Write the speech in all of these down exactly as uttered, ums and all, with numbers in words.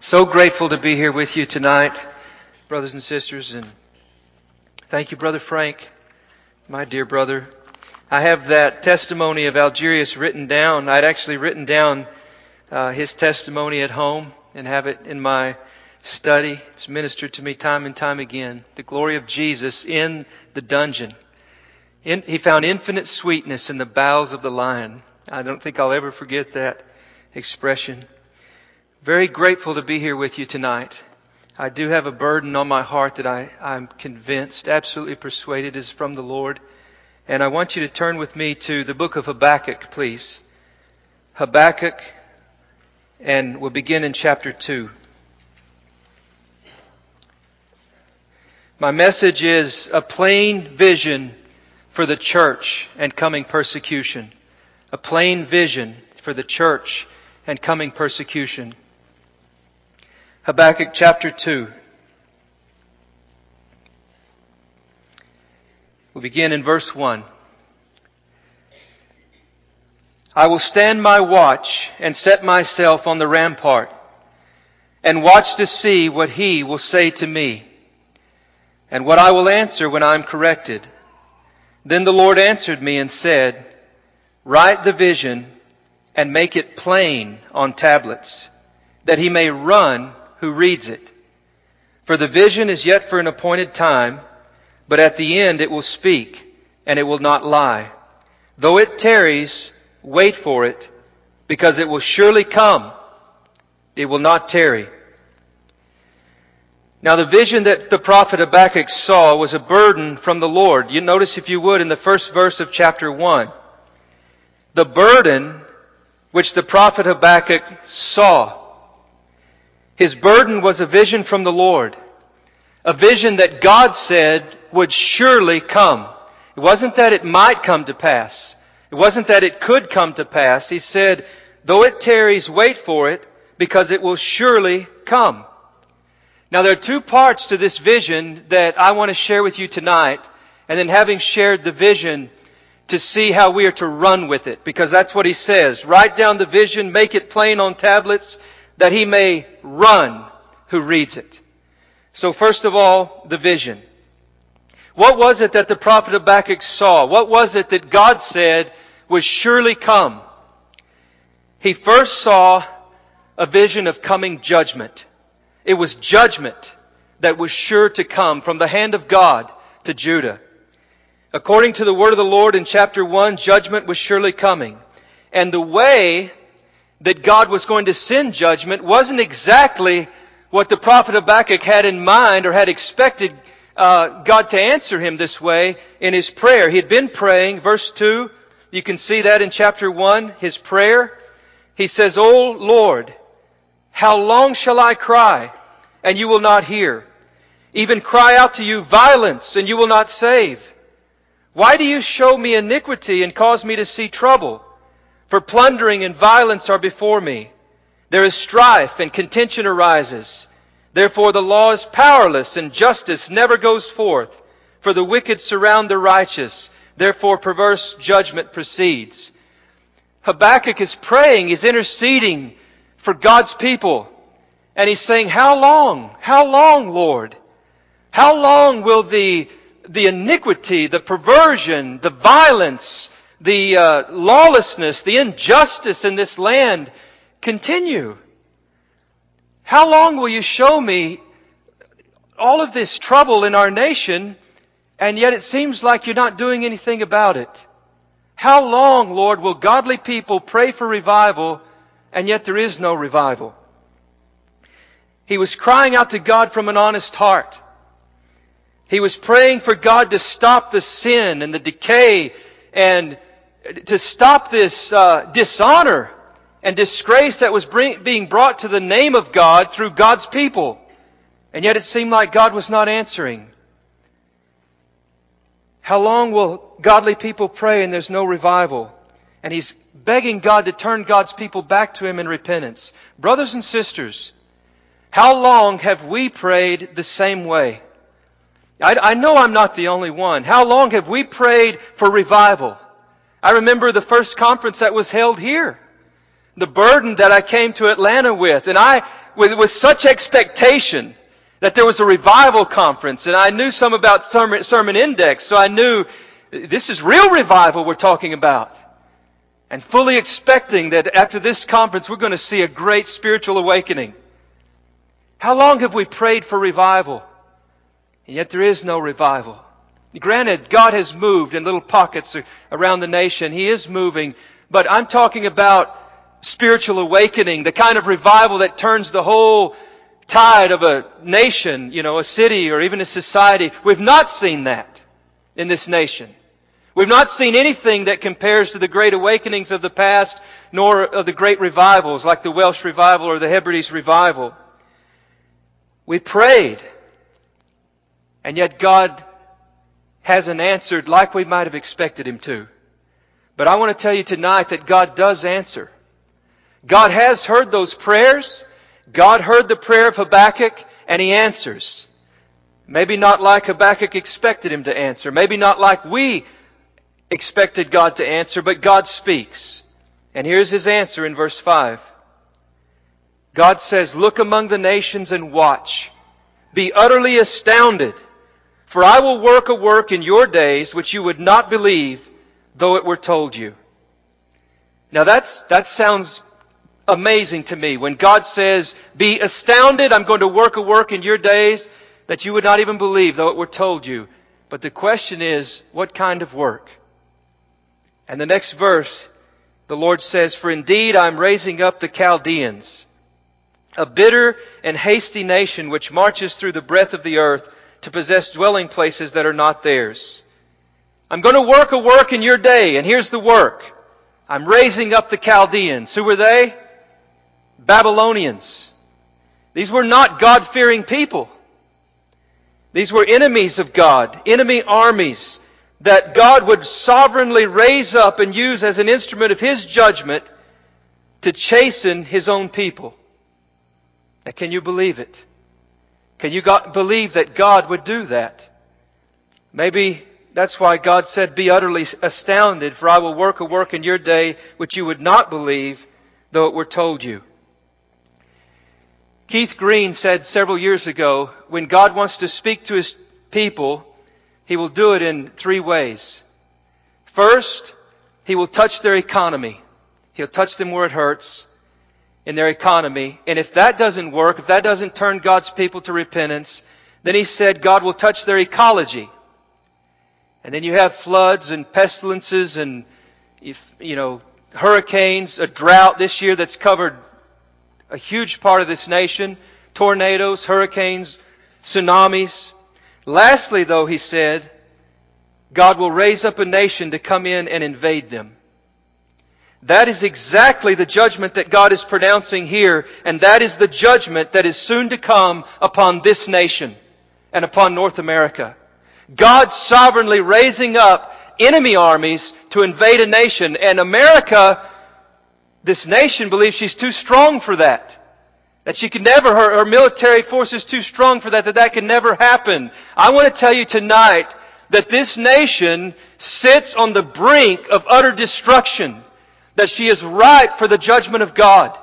So grateful to be here with you tonight, brothers and sisters, and thank you, Brother Frank, my dear brother. I have that testimony of Algerius written down. I'd actually written down uh, his testimony at home and have it in my study. It's ministered to me time and time again. The glory of Jesus in the dungeon. In, he found infinite sweetness in the bowels of the lion. I don't think I'll ever forget that expression. Very grateful to be here with you tonight. I do have a burden on my heart that I, I'm convinced, absolutely persuaded is from the Lord. And I want you to turn with me to the book of Habakkuk, please. Habakkuk, and we'll begin in chapter two. My message is a plain vision for the church and coming persecution. A plain vision for the church and coming persecution. Habakkuk chapter two. We'll begin in verse one. I will stand my watch and set myself on the rampart and watch to see what he will say to me and what I will answer when I am corrected. Then the Lord answered me and said, write the vision and make it plain on tablets, that he may run who reads it. For the vision is yet for an appointed time, but at the end it will speak, and it will not lie. Though it tarries, wait for it, because it will surely come. It will not tarry. Now the vision that the prophet Habakkuk saw was a burden from the Lord. You notice, if you would, in the first verse of chapter one. The burden which the prophet Habakkuk saw. His burden was a vision from the Lord. A vision that God said would surely come. It wasn't that it might come to pass. It wasn't that it could come to pass. He said, though it tarries, wait for it, because it will surely come. Now there are two parts to this vision that I want to share with you tonight. And then, having shared the vision, to see how we are to run with it. Because that's what he says. Write down the vision, make it plain on tablets, that he may run who reads it. So first of all, the vision. What was it that the prophet Habakkuk saw? What was it that God said would surely come? He first saw a vision of coming judgment. It was judgment that was sure to come from the hand of God to Judah. According to the word of the Lord in chapter one, judgment was surely coming. And the way that God was going to send judgment wasn't exactly what the prophet Habakkuk had in mind or had expected uh, God to answer him this way in his prayer. He had been praying, verse two, you can see that in chapter one, his prayer. He says, O Lord, how long shall I cry, and you will not hear? Even cry out to you violence, and you will not save. Why do you show me iniquity and cause me to see trouble? For plundering and violence are before me. There is strife and contention arises. Therefore the law is powerless and justice never goes forth. For the wicked surround the righteous. Therefore perverse judgment proceeds. Habakkuk is praying, he's interceding for God's people. And he's saying, how long? How long, Lord? How long will the, the iniquity, the perversion, the violence, the uh, lawlessness, the injustice in this land continue? How long will you show me all of this trouble in our nation, and yet it seems like you're not doing anything about it? How long, Lord, will godly people pray for revival, and yet there is no revival? He was crying out to God from an honest heart. He was praying for God to stop the sin and the decay and to stop this uh, dishonor and disgrace that was bring, being brought to the name of God through God's people. And yet it seemed like God was not answering. How long will godly people pray and there's no revival? And he's begging God to turn God's people back to Him in repentance. Brothers and sisters, how long have we prayed the same way? I, I know I'm not the only one. How long have we prayed for revival? I remember the first conference that was held here. the burden that I came to Atlanta with. And I, with, with such expectation that there was a revival conference, and I knew some about Sermon, Sermon Index, so I knew this is real revival we're talking about. And fully expecting that after this conference we're going to see a great spiritual awakening. How long have we prayed for revival? And yet there is no revival. Granted, God has moved in little pockets around the nation. He is moving. But I'm talking about spiritual awakening, the kind of revival that turns the whole tide of a nation, you know, a city or even a society. We've not seen that in this nation. We've not seen anything that compares to the great awakenings of the past, nor of the great revivals like the Welsh revival or the Hebrides revival. We prayed, and yet God hasn't answered like we might have expected Him to. But I want to tell you tonight that God does answer. God has heard those prayers. God heard the prayer of Habakkuk, and He answers. Maybe not like Habakkuk expected Him to answer. Maybe not like we expected God to answer, but God speaks. And here's His answer in verse five. God says, "Look among the nations and watch. Be utterly astounded. For I will work a work in your days which you would not believe, though it were told you." Now that's, that sounds amazing to me. When God says, "Be astounded, I'm going to work a work in your days that you would not even believe, though it were told you." But the question is, what kind of work? And the next verse, the Lord says, "For indeed I am raising up the Chaldeans, a bitter and hasty nation which marches through the breadth of the earth to possess dwelling places that are not theirs." I'm going to work a work in your day, and here's the work. I'm raising up the Chaldeans. Who were they? Babylonians. These were not God-fearing people. These were enemies of God, enemy armies that God would sovereignly raise up and use as an instrument of His judgment to chasten His own people. Now, can you believe it? Can you God, believe that God would do that? Maybe that's why God said, "Be utterly astounded, for I will work a work in your day which you would not believe, though it were told you." Keith Green said several years ago, when God wants to speak to His people, He will do it in three ways. First, He will touch their economy. He'll touch them where it hurts in their economy. And if that doesn't work, if that doesn't turn God's people to repentance, then He said God will touch their ecology. And then you have floods and pestilences and, if, you know, hurricanes, a drought this year that's covered a huge part of this nation, tornadoes, hurricanes, tsunamis. Lastly, though, He said, God will raise up a nation to come in and invade them. That is exactly the judgment that God is pronouncing here, and that is the judgment that is soon to come upon this nation and upon North America. God sovereignly raising up enemy armies to invade a nation, and America, this nation, believes she's too strong for that. That she can never, her, her military force is too strong for that, that that can never happen. I want to tell you tonight that this nation sits on the brink of utter destruction. That she is ripe for the judgment of God.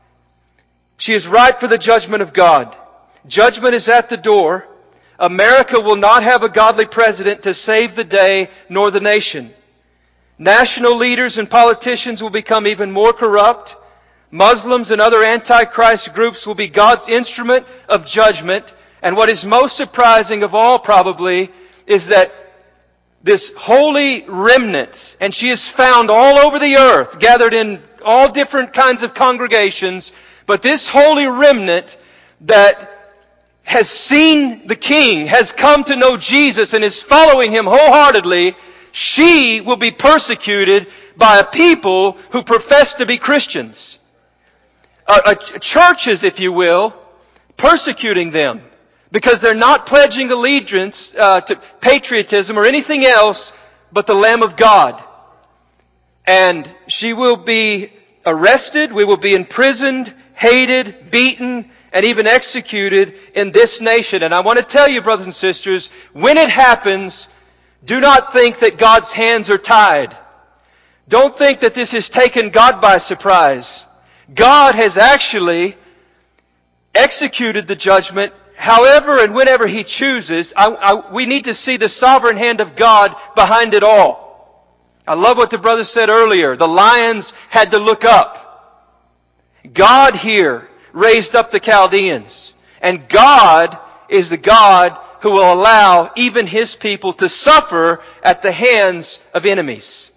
She is ripe for the judgment of God. Judgment is at the door. America will not have a godly president to save the day nor the nation. National leaders and politicians will become even more corrupt. Muslims and other antichrist groups will be God's instrument of judgment. And what is most surprising of all probably is that this holy remnant, and she is found all over the earth, gathered in all different kinds of congregations, but this holy remnant that has seen the King, has come to know Jesus and is following Him wholeheartedly, she will be persecuted by a people who profess to be Christians. Uh, uh, churches, if you will, persecuting them. Because they're not pledging allegiance uh, to patriotism or anything else but the Lamb of God. And she will be arrested, we will be imprisoned, hated, beaten, and even executed in this nation. And I want to tell you, brothers and sisters, when it happens, do not think that God's hands are tied. Don't think that this has taken God by surprise. God has actually executed the judgment however and whenever He chooses. I, I, we need to see the sovereign hand of God behind it all. I love what the brother said earlier. The lions had to look up. God here raised up the Chaldeans. And God is the God who will allow even His people to suffer at the hands of enemies.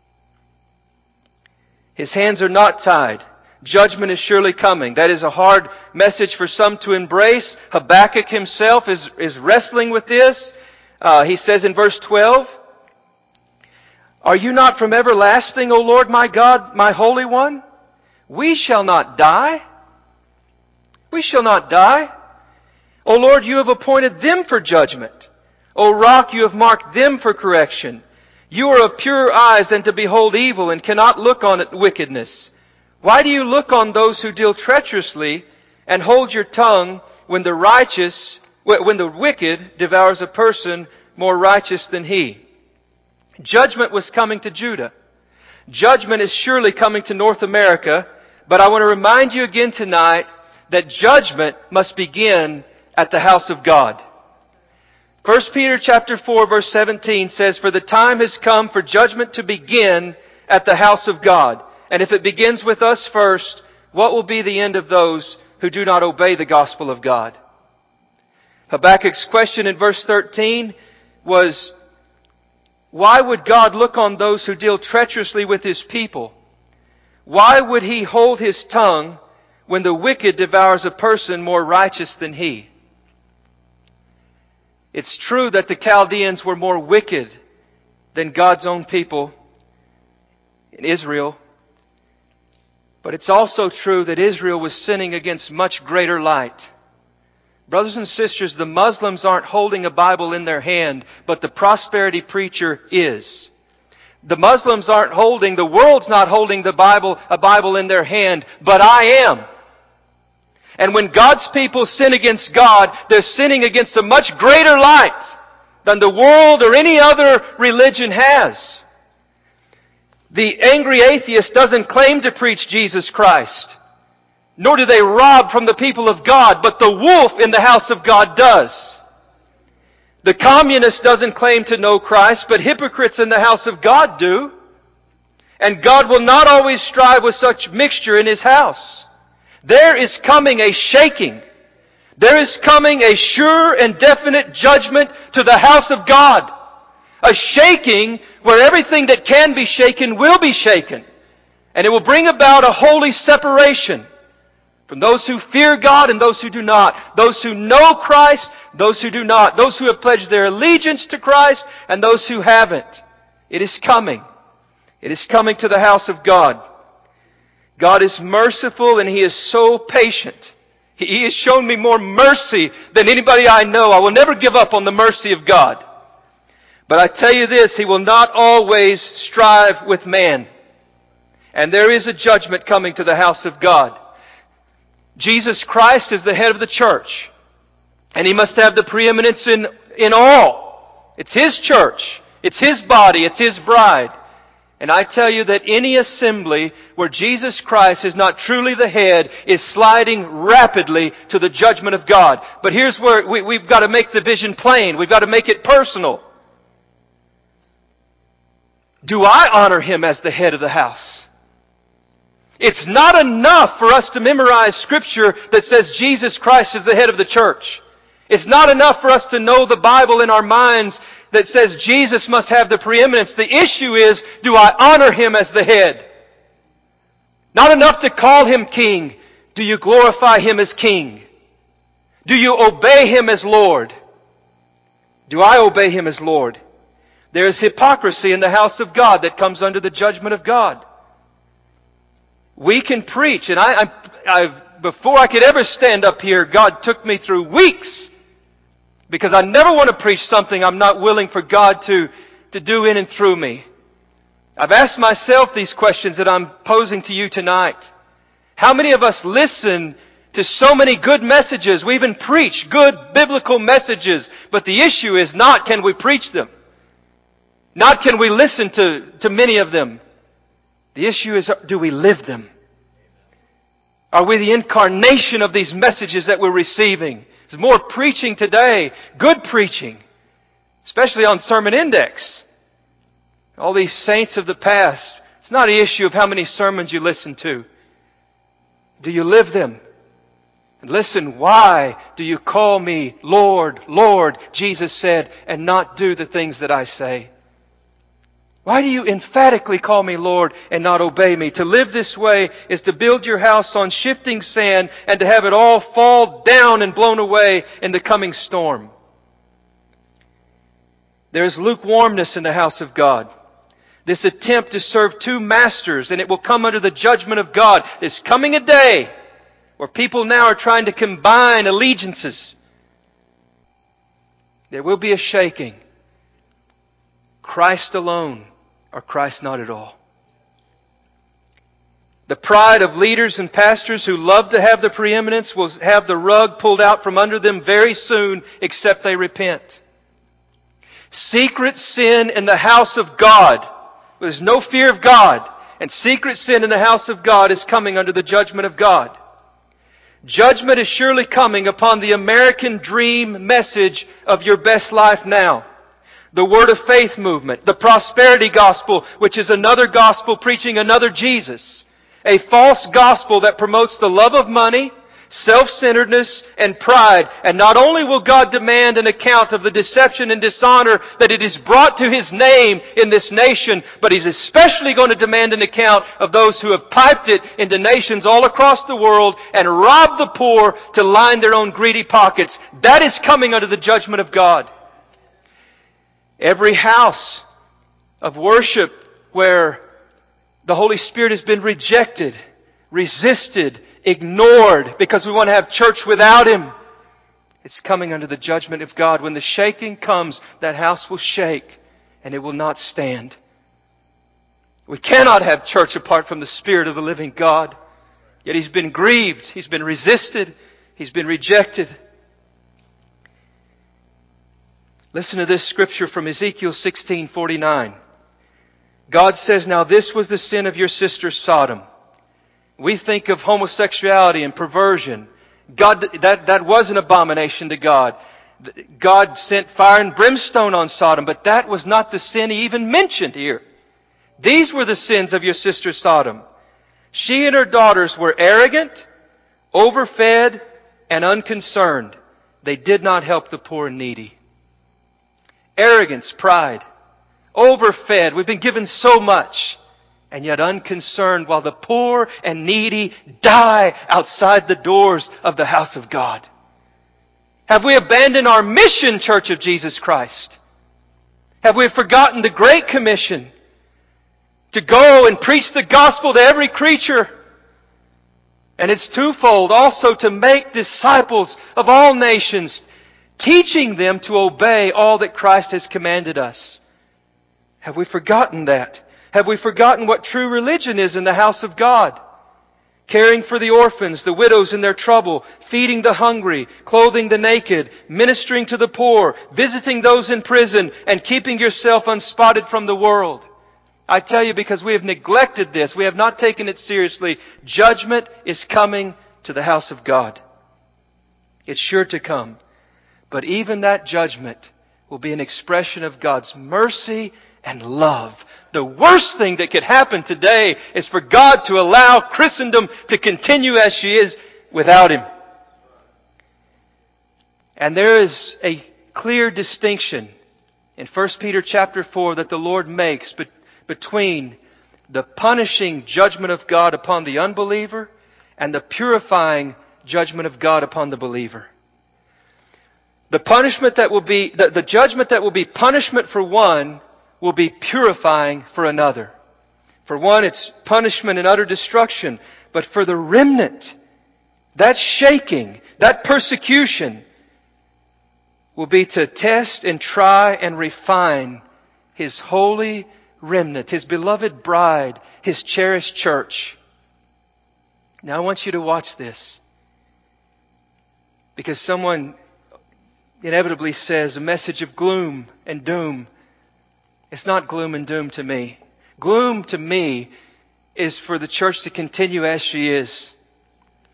His hands are not tied. Judgment is surely coming. That is a hard message for some to embrace. Habakkuk himself is, is wrestling with this. Uh, he says in verse twelve, "Are you not from everlasting, O Lord my God, my Holy One? We shall not die. We shall not die. O Lord, you have appointed them for judgment. O Rock, you have marked them for correction. You are of purer eyes than to behold evil and cannot look on it wickedness. Why do you look on those who deal treacherously and hold your tongue when the righteous, when the wicked devours a person more righteous than he?" Judgment was coming to Judah. Judgment is surely coming to North America, but I want to remind you again tonight that judgment must begin at the house of God. First Peter chapter four verse seventeen says, "For the time has come for judgment to begin at the house of God. And if it begins with us first, what will be the end of those who do not obey the gospel of God?" Habakkuk's question in verse thirteen was, why would God look on those who deal treacherously with His people? Why would He hold His tongue when the wicked devours a person more righteous than he? It's true that the Chaldeans were more wicked than God's own people in Israel. But it's also true that Israel was sinning against much greater light. Brothers and sisters, the Muslims aren't holding a Bible in their hand, but the prosperity preacher is. The Muslims aren't holding, the world's not holding the Bible, a Bible in their hand, but I am. And when God's people sin against God, they're sinning against a much greater light than the world or any other religion has. The angry atheist doesn't claim to preach Jesus Christ, nor do they rob from the people of God, but the wolf in the house of God does. The communist doesn't claim to know Christ, but hypocrites in the house of God do. And God will not always strive with such mixture in His house. There is coming a shaking. There is coming a sure and definite judgment to the house of God. A shaking where everything that can be shaken will be shaken. And it will bring about a holy separation from those who fear God and those who do not. Those who know Christ, those who do not. Those who have pledged their allegiance to Christ and those who haven't. It is coming. It is coming to the house of God. God is merciful and He is so patient. He has shown me more mercy than anybody I know. I will never give up on the mercy of God. But I tell you this, He will not always strive with man. And there is a judgment coming to the house of God. Jesus Christ is the head of the church. And He must have the preeminence in, in all. It's His church. It's His body. It's His bride. And I tell you that any assembly where Jesus Christ is not truly the head is sliding rapidly to the judgment of God. But here's where we, we've got to make the vision plain. We've got to make it personal. Do I honor Him as the head of the house? It's not enough for us to memorize Scripture that says Jesus Christ is the head of the church. It's not enough for us to know the Bible in our minds that says Jesus must have the preeminence. The issue is, do I honor Him as the head? Not enough to call Him King. Do you glorify Him as King? Do you obey Him as Lord? Do I obey Him as Lord? There is hypocrisy in the house of God that comes under the judgment of God. We can preach, and I, I, I've, before I could ever stand up here, God took me through weeks, because I never want to preach something I'm not willing for God to, to do in and through me. I've asked myself these questions that I'm posing to you tonight. How many of us listen to so many good messages? We even preach good biblical messages, but the issue is not can we preach them? Not can we listen to, to many of them? The issue is, do we live them? Are we the incarnation of these messages that we're receiving? There's more preaching today, good preaching, especially on Sermon Index. All these saints of the past. It's not an issue of how many sermons you listen to. Do you live them? And listen, why do you call me Lord, Lord, Jesus said, and not do the things that I say? Why do you emphatically call me Lord and not obey me? To live this way is to build your house on shifting sand and to have it all fall down and blown away in the coming storm. There is lukewarmness in the house of God. This attempt to serve two masters, and it will come under the judgment of God. There's coming a day where people now are trying to combine allegiances. There will be a shaking. Christ alone or Christ not at all. The pride of leaders and pastors who love to have the preeminence will have the rug pulled out from under them very soon, except they repent. Secret sin in the house of God. There's no fear of God. And secret sin in the house of God is coming under the judgment of God. Judgment is surely coming upon the American dream message of your best life now. The Word of Faith movement, the prosperity gospel, which is another gospel preaching another Jesus. A false gospel that promotes the love of money, self-centeredness, and pride. And not only will God demand an account of the deception and dishonor that it is brought to His name in this nation, but He's especially going to demand an account of those who have piped it into nations all across the world and robbed the poor to line their own greedy pockets. That is coming under the judgment of God. Every house of worship where the Holy Spirit has been rejected, resisted, ignored because we want to have church without Him, it's coming under the judgment of God. When the shaking comes, that house will shake and it will not stand. We cannot have church apart from the Spirit of the living God. Yet He's been grieved, He's been resisted, He's been rejected. Listen to this scripture from Ezekiel sixteen forty-nine. God says, "Now this was the sin of your sister Sodom." We think of homosexuality and perversion. God, that, that was an abomination to God. God sent fire and brimstone on Sodom, but that was not the sin He even mentioned here. These were the sins of your sister Sodom. She and her daughters were arrogant, overfed, and unconcerned. They did not help the poor and needy. Arrogance, pride, overfed. We've been given so much, and yet unconcerned while the poor and needy die outside the doors of the house of God. Have we abandoned our mission, Church of Jesus Christ? Have we forgotten the Great Commission to go and preach the gospel to every creature? And it's twofold. Also to make disciples of all nations, teaching them to obey all that Christ has commanded us. Have we forgotten that? Have we forgotten what true religion is in the house of God? Caring for the orphans, the widows in their trouble, feeding the hungry, clothing the naked, ministering to the poor, visiting those in prison, and keeping yourself unspotted from the world. I tell you, because we have neglected this, we have not taken it seriously, judgment is coming to the house of God. It's sure to come. But even that judgment will be an expression of God's mercy and love. The worst thing that could happen today is for God to allow Christendom to continue as she is without Him. And there is a clear distinction in First Peter chapter four that the Lord makes be- between the punishing judgment of God upon the unbeliever and the purifying judgment of God upon the believer. The punishment that will be, the, the judgment that will be punishment for one will be purifying for another. For one, it's punishment and utter destruction. But for the remnant, that shaking, that persecution will be to test and try and refine His holy remnant, His beloved bride, His cherished church. Now I want you to watch this. Because someone inevitably says a message of gloom and doom. It's not gloom and doom to me. Gloom to me is for the church to continue as she is.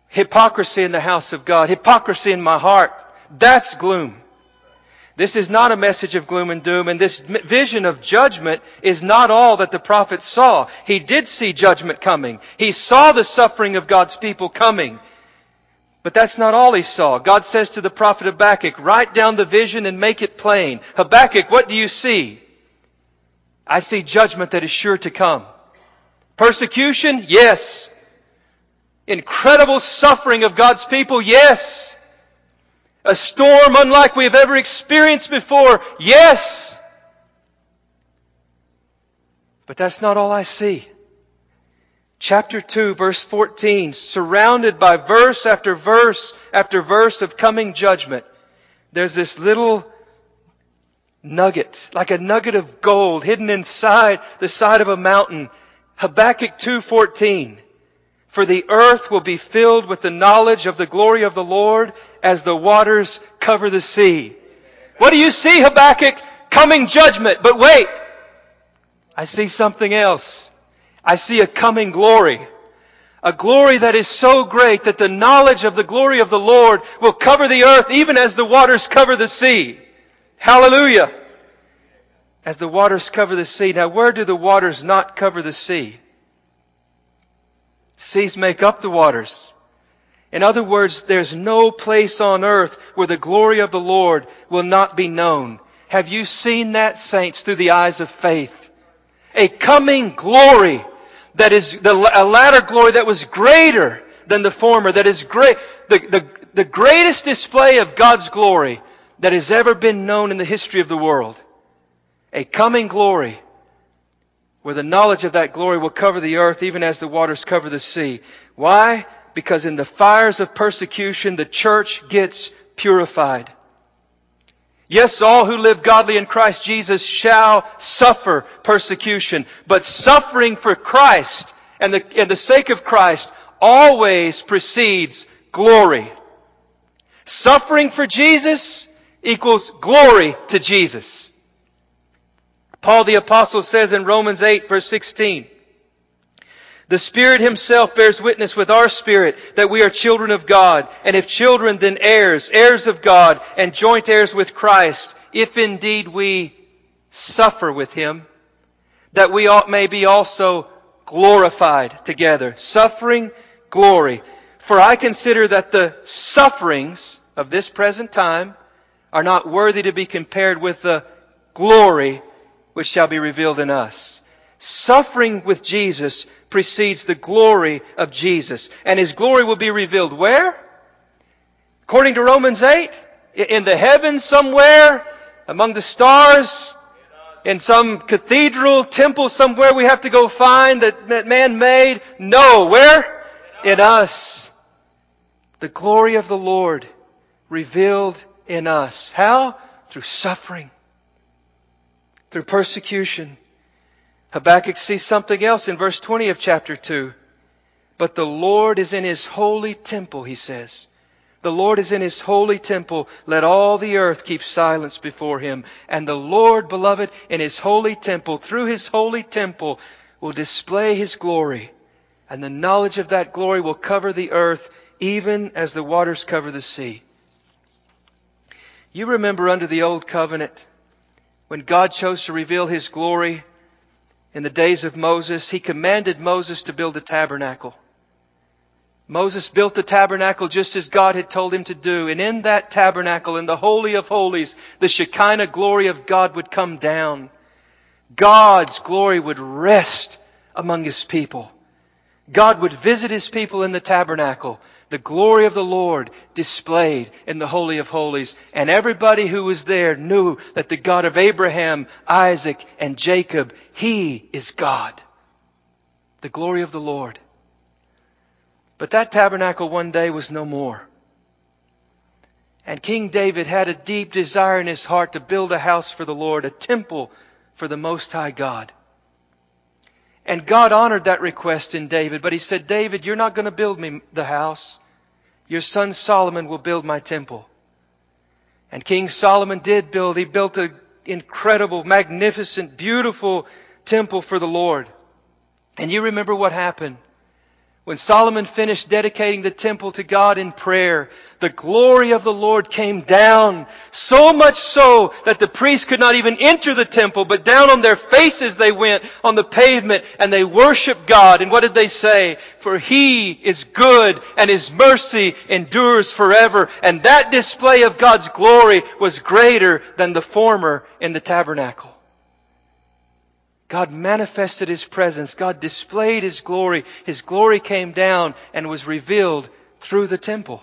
Hypocrisy in the house of God. Hypocrisy in my heart. That's gloom. This is not a message of gloom and doom, and this vision of judgment is not all that the prophet saw. He did see judgment coming. He saw the suffering of God's people coming. But that's not all he saw. God says to the prophet Habakkuk, write down the vision and make it plain. Habakkuk, what do you see? I see judgment that is sure to come. Persecution? Yes. Incredible suffering of God's people? Yes. A storm unlike we have ever experienced before? Yes. But that's not all I see. Chapter two, verse fourteen, surrounded by verse after verse after verse of coming judgment, there's this little nugget, like a nugget of gold hidden inside the side of a mountain. Habakkuk two fourteen. For the earth will be filled with the knowledge of the glory of the Lord as the waters cover the sea. What do you see, Habakkuk? Coming judgment. But wait, I see something else. I see a coming glory. A glory that is so great that the knowledge of the glory of the Lord will cover the earth even as the waters cover the sea. Hallelujah. As the waters cover the sea. Now, where do the waters not cover the sea? Seas make up the waters. In other words, there's no place on earth where the glory of the Lord will not be known. Have you seen that, saints, through the eyes of faith? A coming glory that is the, a latter glory that was greater than the former, that is great, the, the, the greatest display of God's glory that has ever been known in the history of the world. A coming glory where the knowledge of that glory will cover the earth even as the waters cover the sea. Why? Because in the fires of persecution, the church gets purified. Yes, all who live godly in Christ Jesus shall suffer persecution. But suffering for Christ and the, and the sake of Christ always precedes glory. Suffering for Jesus equals glory to Jesus. Paul the Apostle says in Romans eight verse sixteen, the Spirit Himself bears witness with our spirit that we are children of God, and if children, then heirs, heirs of God, and joint heirs with Christ, if indeed we suffer with Him, that we may be also glorified together. Suffering, glory. For I consider that the sufferings of this present time are not worthy to be compared with the glory which shall be revealed in us. Suffering with Jesus precedes the glory of Jesus. And His glory will be revealed where? According to Romans eight? In the heavens somewhere? Among the stars? In some cathedral, temple somewhere we have to go find that, that man made? No. Where? In us. The glory of the Lord revealed in us. How? Through suffering. Through persecution. Habakkuk sees something else in verse twenty of chapter two. But the Lord is in His holy temple, he says. The Lord is in His holy temple. Let all the earth keep silence before Him. And the Lord, beloved, in His holy temple, through His holy temple, will display His glory. And the knowledge of that glory will cover the earth even as the waters cover the sea. You remember under the old covenant, when God chose to reveal His glory in the days of Moses, He commanded Moses to build a tabernacle. Moses built the tabernacle just as God had told him to do. And in that tabernacle, in the Holy of Holies, the Shekinah glory of God would come down. God's glory would rest among His people. God would visit His people in the tabernacle. The glory of the Lord displayed in the Holy of Holies. And everybody who was there knew that the God of Abraham, Isaac, and Jacob, He is God. The glory of the Lord. But that tabernacle one day was no more. And King David had a deep desire in his heart to build a house for the Lord, a temple for the Most High God. And God honored that request in David, but He said, David, you're not going to build me the house. Your son Solomon will build my temple. And King Solomon did build. He built an incredible, magnificent, beautiful temple for the Lord. And you remember what happened. When Solomon finished dedicating the temple to God in prayer, the glory of the Lord came down, so much so that the priests could not even enter the temple, but down on their faces they went on the pavement and they worshiped God. And what did they say? For He is good and His mercy endures forever. And that display of God's glory was greater than the former in the tabernacle. God manifested His presence. God displayed His glory. His glory came down and was revealed through the temple.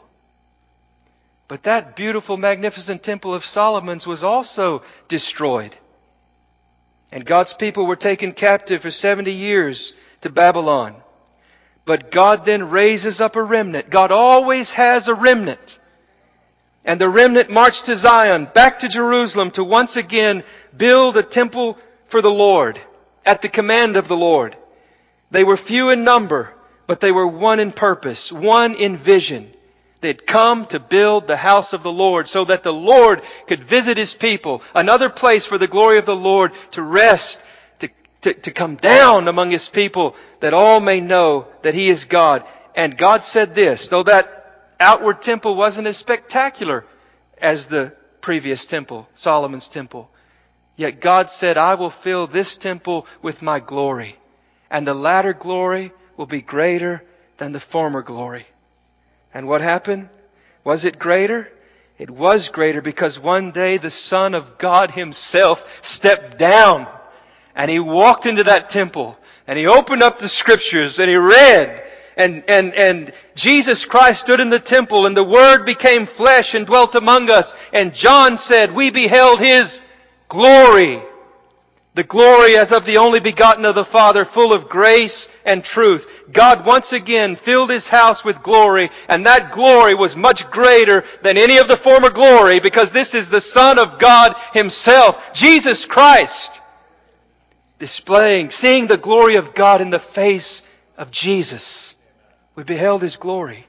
But that beautiful, magnificent temple of Solomon's was also destroyed. And God's people were taken captive for seventy years to Babylon. But God then raises up a remnant. God always has a remnant. And the remnant marched to Zion, back to Jerusalem, to once again build a temple for the Lord, at the command of the Lord. They were few in number, but they were one in purpose, one in vision. They'd come to build the house of the Lord so that the Lord could visit His people. Another place for the glory of the Lord to rest, to, to, to come down among His people, that all may know that He is God. And God said this, though that outward temple wasn't as spectacular as the previous temple, Solomon's temple, yet God said, I will fill this temple with my glory, and the latter glory will be greater than the former glory. And what happened? Was it greater? It was greater because one day the Son of God Himself stepped down and He walked into that temple and He opened up the Scriptures and He read. And, and, and Jesus Christ stood in the temple and the Word became flesh and dwelt among us. And John said, we beheld His glory, the glory as of the only begotten of the Father, full of grace and truth. God once again filled His house with glory, and that glory was much greater than any of the former glory, because this is the Son of God Himself, Jesus Christ, displaying, seeing the glory of God in the face of Jesus. We beheld His glory.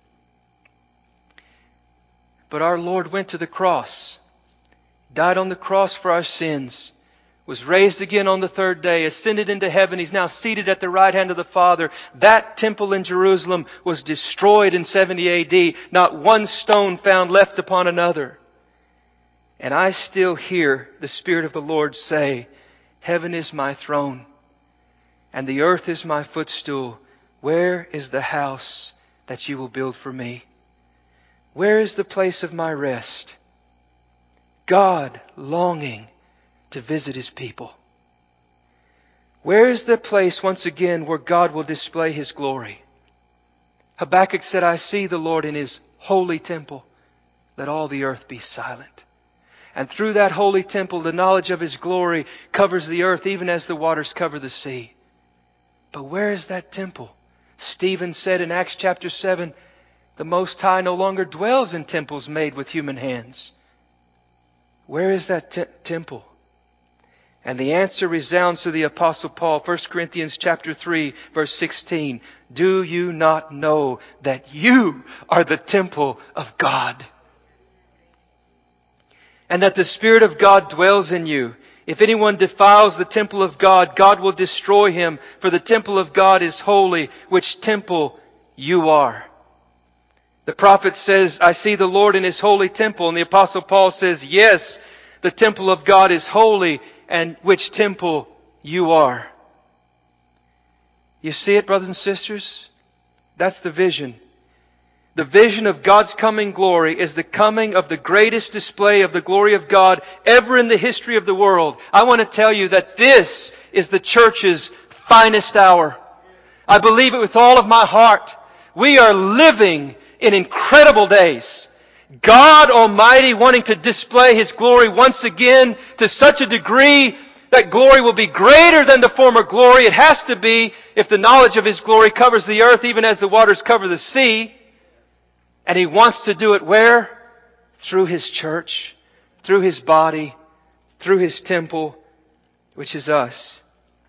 But our Lord went to the cross, died on the cross for our sins, was raised again on the third day, ascended into heaven. He's now seated at the right hand of the Father. That temple in Jerusalem was destroyed in seventy A D. Not one stone found left upon another. And I still hear the Spirit of the Lord say, heaven is my throne, and the earth is my footstool. Where is the house that you will build for me? Where is the place of my rest? God longing to visit His people. Where is the place once again where God will display His glory? Habakkuk said, I see the Lord in His holy temple. Let all the earth be silent. And through that holy temple, the knowledge of His glory covers the earth even as the waters cover the sea. But where is that temple? Stephen said in Acts chapter seven, the Most High no longer dwells in temples made with human hands. Where is that te- temple? And the answer resounds to the Apostle Paul, First Corinthians chapter three, verse sixteen. Do you not know that you are the temple of God? And that the Spirit of God dwells in you. If anyone defiles the temple of God, God will destroy him, for the temple of God is holy, which temple you are. The prophet says, I see the Lord in His holy temple. And the Apostle Paul says, yes, the temple of God is holy, and which temple you are. You see it, brothers and sisters? That's the vision. The vision of God's coming glory is the coming of the greatest display of the glory of God ever in the history of the world. I want to tell you that this is the church's finest hour. I believe it with all of my heart. We are living in incredible days. God Almighty wanting to display His glory once again to such a degree that glory will be greater than the former glory. It has to be if the knowledge of His glory covers the earth even as the waters cover the sea. And He wants to do it where? Through His church, through His body, through His temple, which is us.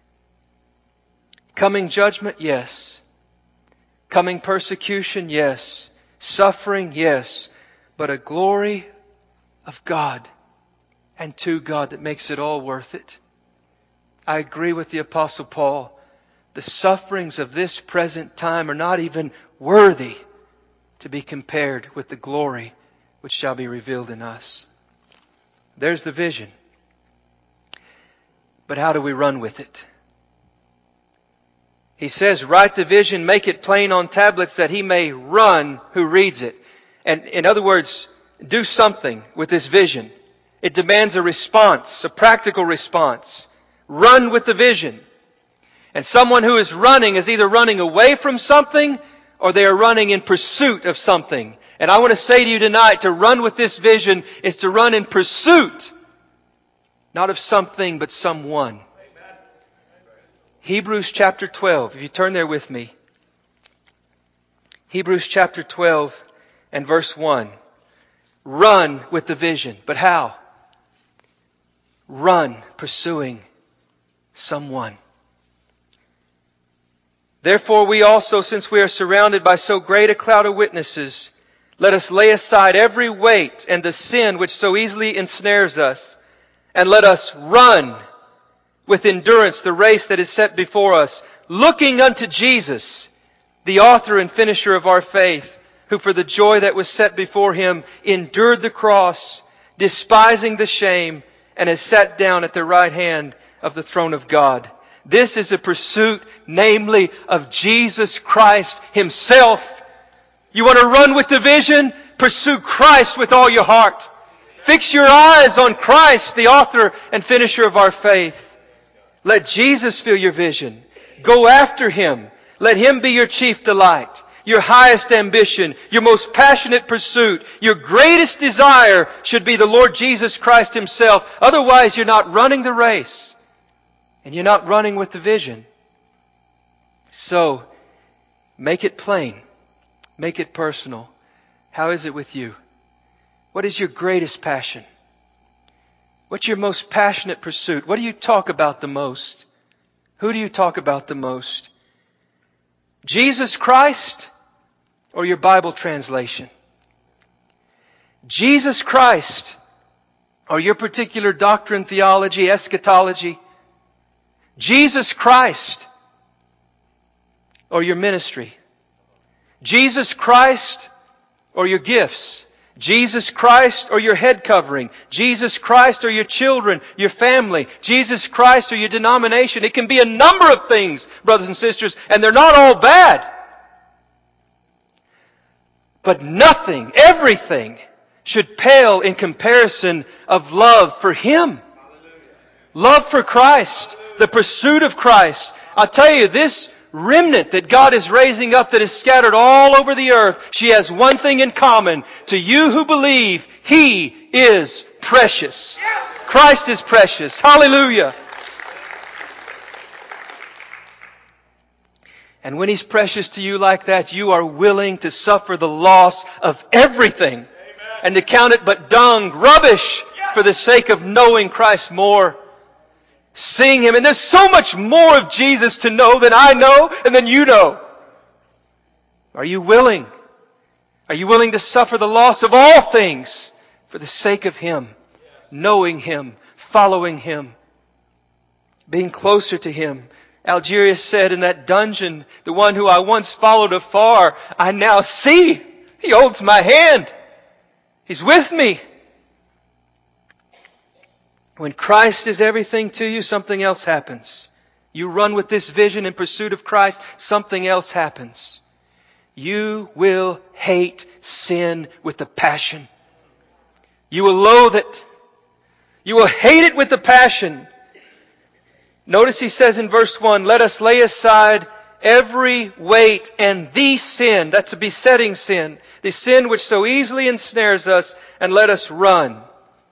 Coming judgment, yes. Coming persecution, yes. Suffering, yes. But a glory of God and to God that makes it all worth it. I agree with the Apostle Paul. the sufferings of this present time are not even worthy to be compared with the glory which shall be revealed in us. There's the vision. But how do we run with it? He says, write the vision, make it plain on tablets that he may run who reads it. And in other words, do something with this vision. It demands a response, a practical response. Run with the vision. And someone who is running is either running away from something or they are running in pursuit of something. And I want to say to you tonight, to run with this vision is to run in pursuit, not of something, but someone. Hebrews chapter twelve, if you turn there with me. Hebrews chapter twelve and verse one. Run with the vision. But how? Run pursuing someone. Therefore we also, since we are surrounded by so great a cloud of witnesses, let us lay aside every weight and the sin which so easily ensnares us, and let us run with endurance the race that is set before us, looking unto Jesus, the author and finisher of our faith, who for the joy that was set before Him endured the cross, despising the shame, and has sat down at the right hand of the throne of God. This is a pursuit, namely, of Jesus Christ Himself. You want to run with the vision? Pursue Christ with all your heart. Fix your eyes on Christ, the author and finisher of our faith. Let Jesus fill your vision. Go after Him. Let Him be your chief delight, your highest ambition, your most passionate pursuit. Your greatest desire should be the Lord Jesus Christ Himself. Otherwise, you're not running the race. And you're not running with the vision. So, make it plain. Make it personal. How is it with you? What is your greatest passion? What's your most passionate pursuit? What do you talk about the most? Who do you talk about the most? Jesus Christ or your Bible translation? Jesus Christ or your particular doctrine, theology, eschatology? Jesus Christ or your ministry? Jesus Christ or your gifts? Jesus Christ or your head covering? Jesus Christ or your children, your family? Jesus Christ or your denomination? It can be a number of things, brothers and sisters, and they're not all bad. But nothing, everything, should pale in comparison of love for Him. Love for Christ. The pursuit of Christ. I'll tell you, this remnant that God is raising up that is scattered all over the earth, she has one thing in common. To you who believe, He is precious. Christ is precious. Hallelujah. And when He's precious to you like that, you are willing to suffer the loss of everything. Amen. And to count it but dung, rubbish, for the sake of knowing Christ more. Seeing Him. And there's so much more of Jesus to know than I know and than you know. Are you willing? Are you willing to suffer the loss of all things for the sake of Him? Knowing Him, following Him, being closer to Him. Algerius said in that dungeon, the one who I once followed afar, I now see. He holds my hand. He's with me. When Christ is everything to you, something else happens. You run with this vision in pursuit of Christ, something else happens. You will hate sin with a passion. You will loathe it. You will hate it with a passion. Notice he says in verse one, let us lay aside every weight and the sin, that's a besetting sin, the sin which so easily ensnares us, and let us run.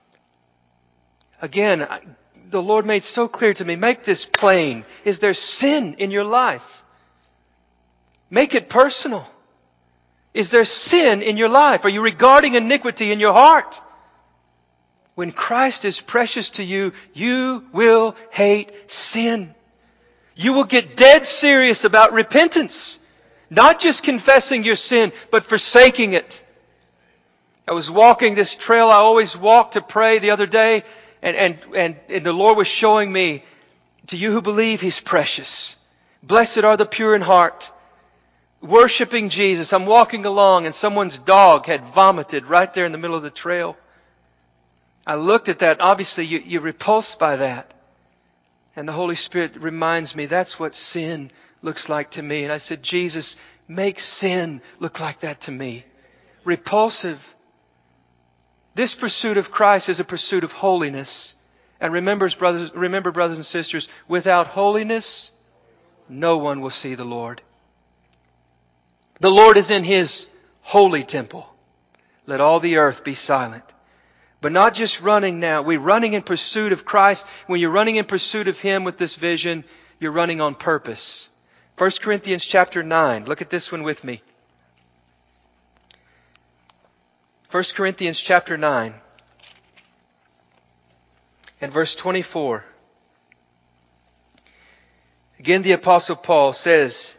Again, the Lord made so clear to me, make this plain. Is there sin in your life? Make it personal. Is there sin in your life? Are you regarding iniquity in your heart? When Christ is precious to you, you will hate sin. You will get dead serious about repentance. Not just confessing your sin, but forsaking it. I was walking this trail I always walk to pray the other day. And, and, and, and the Lord was showing me, to you who believe, He's precious. Blessed are the pure in heart, worshiping Jesus. I'm walking along and someone's dog had vomited right there in the middle of the trail. I looked at that. Obviously, you, you're repulsed by that. And the Holy Spirit reminds me, that's what sin looks like to me. And I said, Jesus, make sin look like that to me. Repulsive. This pursuit of Christ is a pursuit of holiness. And remember, brothers, remember, brothers and sisters, without holiness, no one will see the Lord. The Lord is in His holy temple. Let all the earth be silent. But not just running now. We're running in pursuit of Christ. When you're running in pursuit of Him with this vision, you're running on purpose. First Corinthians chapter nine. Look at this one with me. First Corinthians chapter nine. And verse twenty-four. Again, the Apostle Paul says,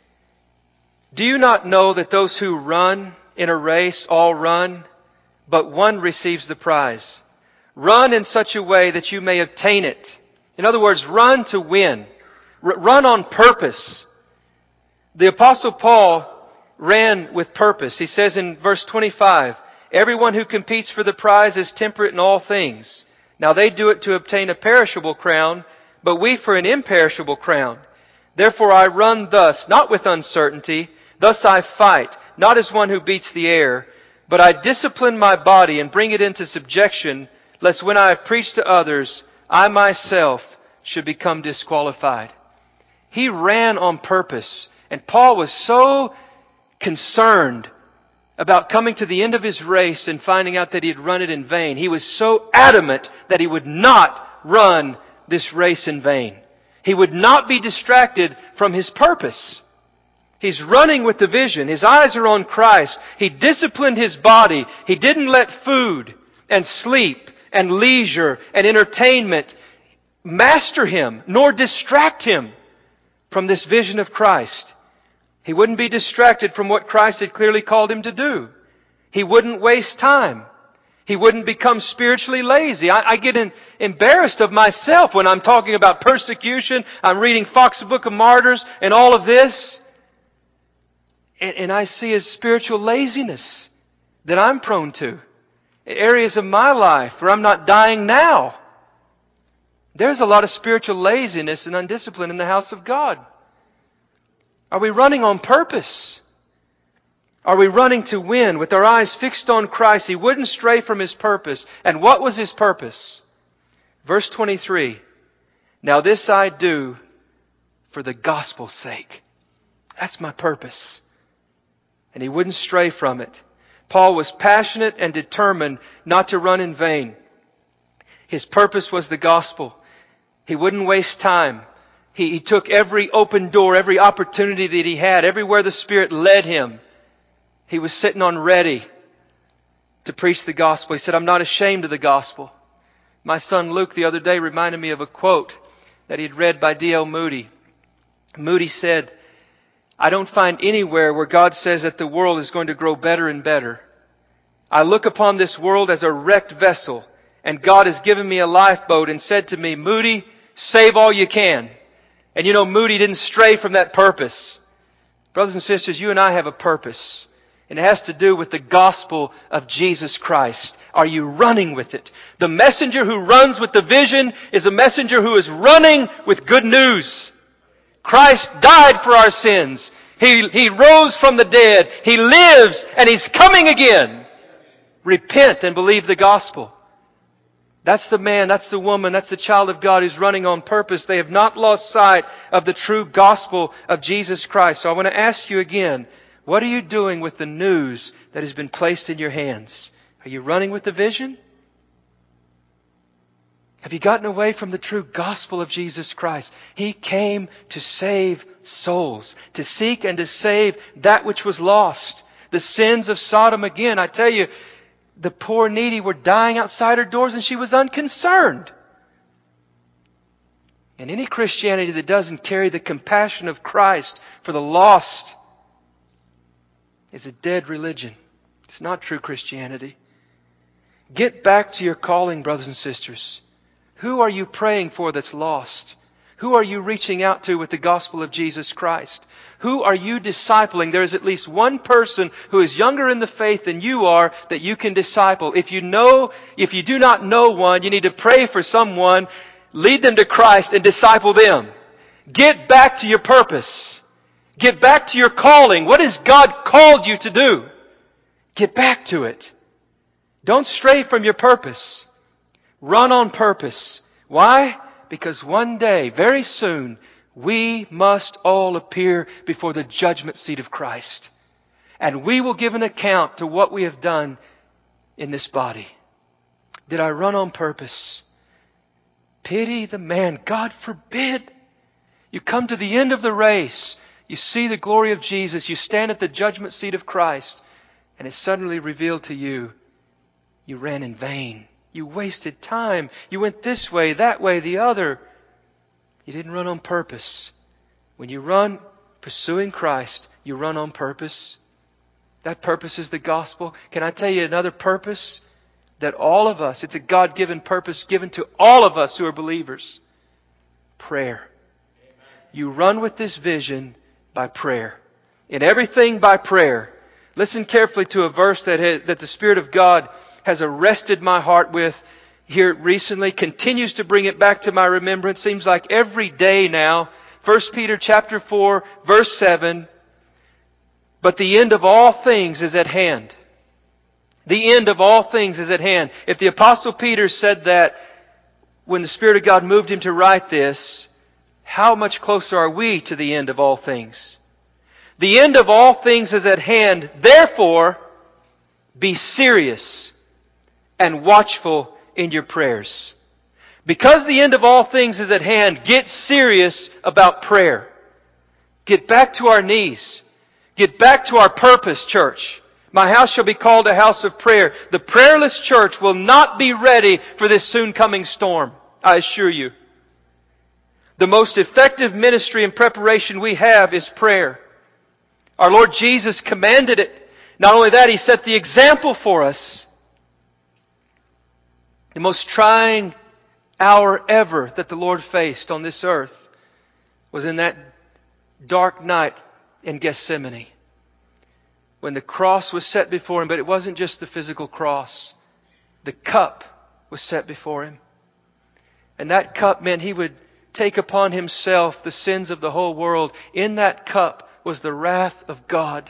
do you not know that those who run in a race all run, but one receives the prize? Run in such a way that you may obtain it. In other words, run to win. R- run on purpose. The Apostle Paul ran with purpose. He says in verse twenty-five, everyone who competes for the prize is temperate in all things. Now they do it to obtain a perishable crown, but we for an imperishable crown. Therefore I run thus, not with uncertainty. Thus I fight, not as one who beats the air, but I discipline my body and bring it into subjection, lest when I have preached to others, I myself should become disqualified. He ran on purpose. And Paul was so concerned about coming to the end of his race and finding out that he had run it in vain. He was so adamant that he would not run this race in vain. He would not be distracted from his purpose. He's running with the vision. His eyes are on Christ. He disciplined his body. He didn't let food and sleep and leisure and entertainment master him, nor distract him from this vision of Christ. He wouldn't be distracted from what Christ had clearly called him to do. He wouldn't waste time. He wouldn't become spiritually lazy. I, I get in, embarrassed of myself when I'm talking about persecution. I'm reading Fox's Book of Martyrs and all of this. And, and I see a spiritual laziness that I'm prone to. Areas of my life where I'm not dying now. There's a lot of spiritual laziness and undiscipline in the house of God. Are we running on purpose? Are we running to win with our eyes fixed on Christ? He wouldn't stray from His purpose. And what was His purpose? Verse twenty-three. Now this I do for the gospel's sake. That's my purpose. And he wouldn't stray from it. Paul was passionate and determined not to run in vain. His purpose was the gospel. He wouldn't waste time. He, he took every open door, every opportunity that he had, everywhere the Spirit led him. He was sitting on ready to preach the gospel. He said, I'm not ashamed of the gospel. My son Luke the other day reminded me of a quote that he'd read by D L Moody. Moody said, I don't find anywhere where God says that the world is going to grow better and better. I look upon this world as a wrecked vessel, and God has given me a lifeboat and said to me, Moody, save all you can. And you know, Moody didn't stray from that purpose. Brothers and sisters, you and I have a purpose. And it has to do with the gospel of Jesus Christ. Are you running with it? The messenger who runs with the vision is a messenger who is running with good news. Christ died for our sins. He, He rose from the dead. He lives and He's coming again. Repent and believe the gospel. That's the man, that's the woman, that's the child of God who's running on purpose. They have not lost sight of the true gospel of Jesus Christ. So I want to ask you again, what are you doing with the news that has been placed in your hands? Are you running with the vision? Have you gotten away from the true gospel of Jesus Christ? He came to save souls, to seek and to save that which was lost. The sins of Sodom again. I tell you, the poor needy were dying outside her doors and she was unconcerned. And any Christianity that doesn't carry the compassion of Christ for the lost is a dead religion. It's not true Christianity. Get back to your calling, brothers and sisters. Who are you praying for that's lost? Who are you reaching out to with the gospel of Jesus Christ? Who are you discipling? There is at least one person who is younger in the faith than you are that you can disciple. If you know, if you do not know one, you need to pray for someone, lead them to Christ and disciple them. Get back to your purpose. Get back to your calling. What has God called you to do? Get back to it. Don't stray from your purpose. Run on purpose. Why? Because one day, very soon, we must all appear before the judgment seat of Christ. And we will give an account to what we have done in this body. Did I run on purpose? Pity the man. God forbid. You come to the end of the race. You see the glory of Jesus. You stand at the judgment seat of Christ. And it's suddenly revealed to you, you ran in vain. You wasted time. You went this way, that way, the other. You didn't run on purpose. When you run pursuing Christ, you run on purpose. That purpose is the gospel. Can I tell you another purpose? That all of us, it's a God-given purpose given to all of us who are believers. Prayer. You run with this vision by prayer. In everything by prayer. Listen carefully to a verse that, has, that the Spirit of God has arrested my heart with here recently, continues to bring it back to my remembrance. Seems like every day now. First Peter chapter four, verse seven. But the end of all things is at hand. The end of all things is at hand. If the Apostle Peter said that when the Spirit of God moved him to write this, how much closer are we to the end of all things? The end of all things is at hand. Therefore, be serious and watchful in your prayers. Because the end of all things is at hand, get serious about prayer. Get back to our knees. Get back to our purpose, church. My house shall be called a house of prayer. The prayerless church will not be ready for this soon coming storm, I assure you. The most effective ministry and preparation we have is prayer. Our Lord Jesus commanded it. Not only that, He set the example for us. The most trying hour ever that the Lord faced on this earth was in that dark night in Gethsemane. When the cross was set before Him, but it wasn't just the physical cross. The cup was set before Him. And that cup meant He would take upon Himself the sins of the whole world. In that cup was the wrath of God.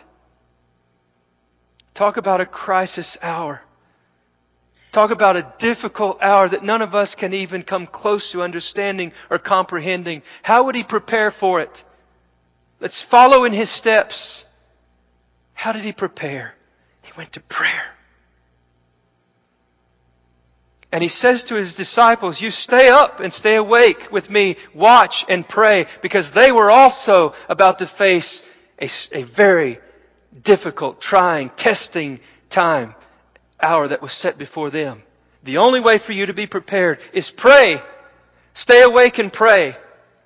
Talk about a crisis hour. Talk about a difficult hour that none of us can even come close to understanding or comprehending. How would He prepare for it? Let's follow in His steps. How did He prepare? He went to prayer. And He says to His disciples, you stay up and stay awake with me. Watch and pray. Because they were also about to face a, a very difficult, trying, testing time. Hour that was set before them. The only way for you to be prepared is pray. Stay awake and pray.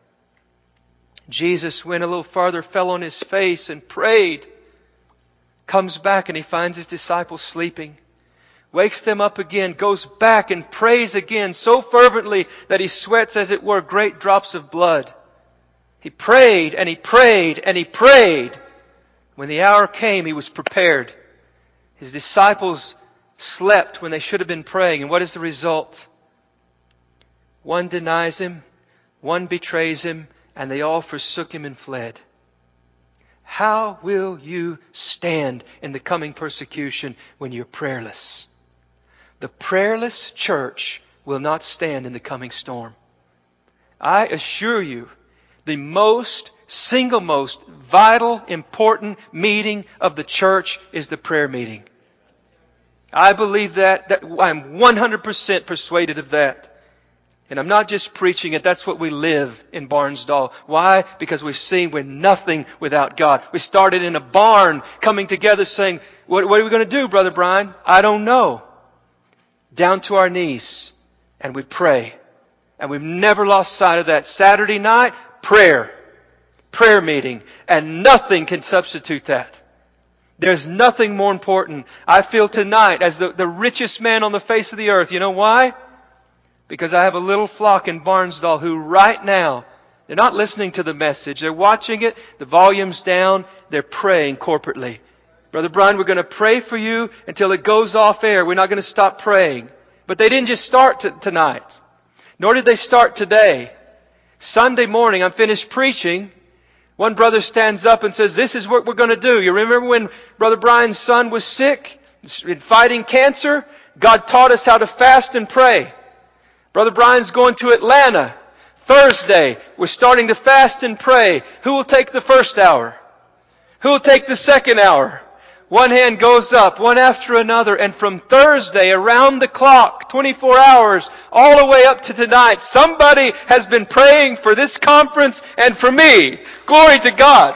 Jesus went a little farther, fell on His face and prayed. Comes back and He finds His disciples sleeping. Wakes them up again, goes back and prays again so fervently that He sweats, as it were, great drops of blood. He prayed and He prayed and He prayed. When the hour came, He was prepared. His disciples slept when they should have been praying. And what is the result? One denies Him, one betrays Him, and they all forsook Him and fled. How will you stand in the coming persecution when you're prayerless? The prayerless church will not stand in the coming storm. I assure you, the most, single most vital, important meeting of the church is the prayer meeting. I believe that, that I'm one hundred percent persuaded of that. And I'm not just preaching it, that's what we live in Barnsdall. Why? Because we've seen we're nothing without God. We started in a barn coming together saying, what, what are we going to do, Brother Brian? I don't know. Down to our knees. And we pray. And we've never lost sight of that. Saturday night, prayer. Prayer meeting. And nothing can substitute that. There's nothing more important. I feel tonight as the, the richest man on the face of the earth. You know why? Because I have a little flock in Barnsdall who right now They're not listening to the message. They're watching it. The volume's down. They're praying corporately. Brother Brian, we're going to pray for you until it goes off air. We're not going to stop praying. But they didn't just start t- tonight. Nor did they start today. Sunday morning, I'm finished preaching. One brother stands up and says, this is what we're going to do. You remember when Brother Brian's son was sick, fighting cancer? God taught us how to fast and pray. Brother Brian's going to Atlanta. Thursday, we're starting to fast and pray. Who will take the first hour? Who will take the second hour? One hand goes up, one after another, and from Thursday, around the clock, twenty-four hours, all the way up to tonight, somebody has been praying for this conference and for me. Glory to God.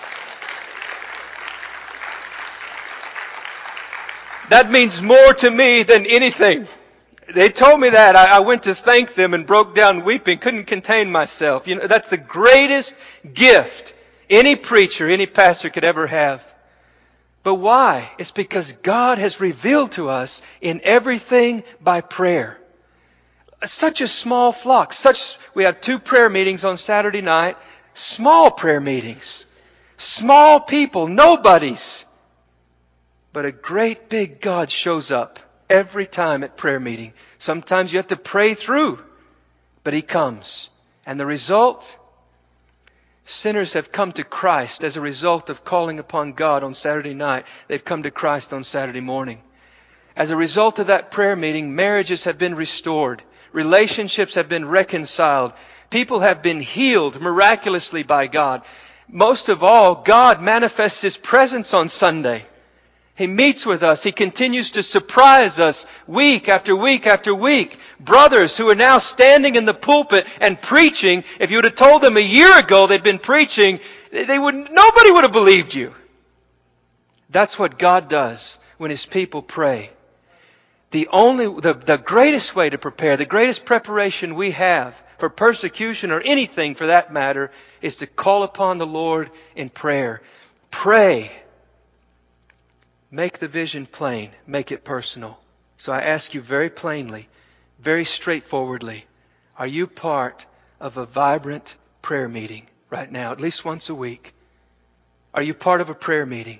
That means more to me than anything. They told me that. I, I went to thank them and broke down weeping, couldn't contain myself. You know, that's the greatest gift any preacher, any pastor could ever have. But why? It's because God has revealed to us in everything by prayer. Such a small flock. Such, we have two prayer meetings on Saturday night. Small prayer meetings. Small people. Nobodies. But a great big God shows up every time at prayer meeting. Sometimes you have to pray through. But He comes. And the result? Sinners have come to Christ as a result of calling upon God on Saturday night. They've come to Christ on Saturday morning. As a result of that prayer meeting, marriages have been restored. Relationships have been reconciled. People have been healed miraculously by God. Most of all, God manifests His presence on Sunday. He meets with us. He continues to surprise us week after week after week. Brothers who are now standing in the pulpit and preaching, if you would have told them a year ago they'd been preaching, they would, nobody would have believed you. That's what God does when His people pray. The only, the, the greatest way to prepare, the greatest preparation we have for persecution or anything for that matter is to call upon the Lord in prayer. Pray. Make the vision plain. Make it personal. So I ask you very plainly, very straightforwardly, are you part of a vibrant prayer meeting right now, at least once a week? Are you part of a prayer meeting?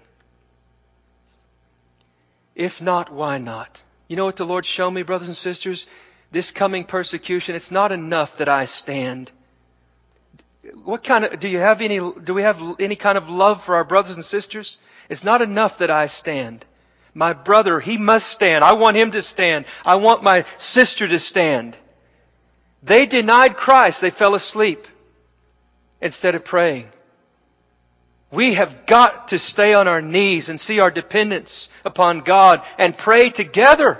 If not, why not? You know what the Lord showed me, brothers and sisters? This coming persecution, it's not enough that I stand. What kind of, do you have any, do we have any kind of love for our brothers and sisters? It's not enough that I stand. My brother, he must stand. I want him to stand. I want my sister to stand. They denied Christ. They fell asleep instead of praying. We have got to stay on our knees and see our dependence upon God and pray together.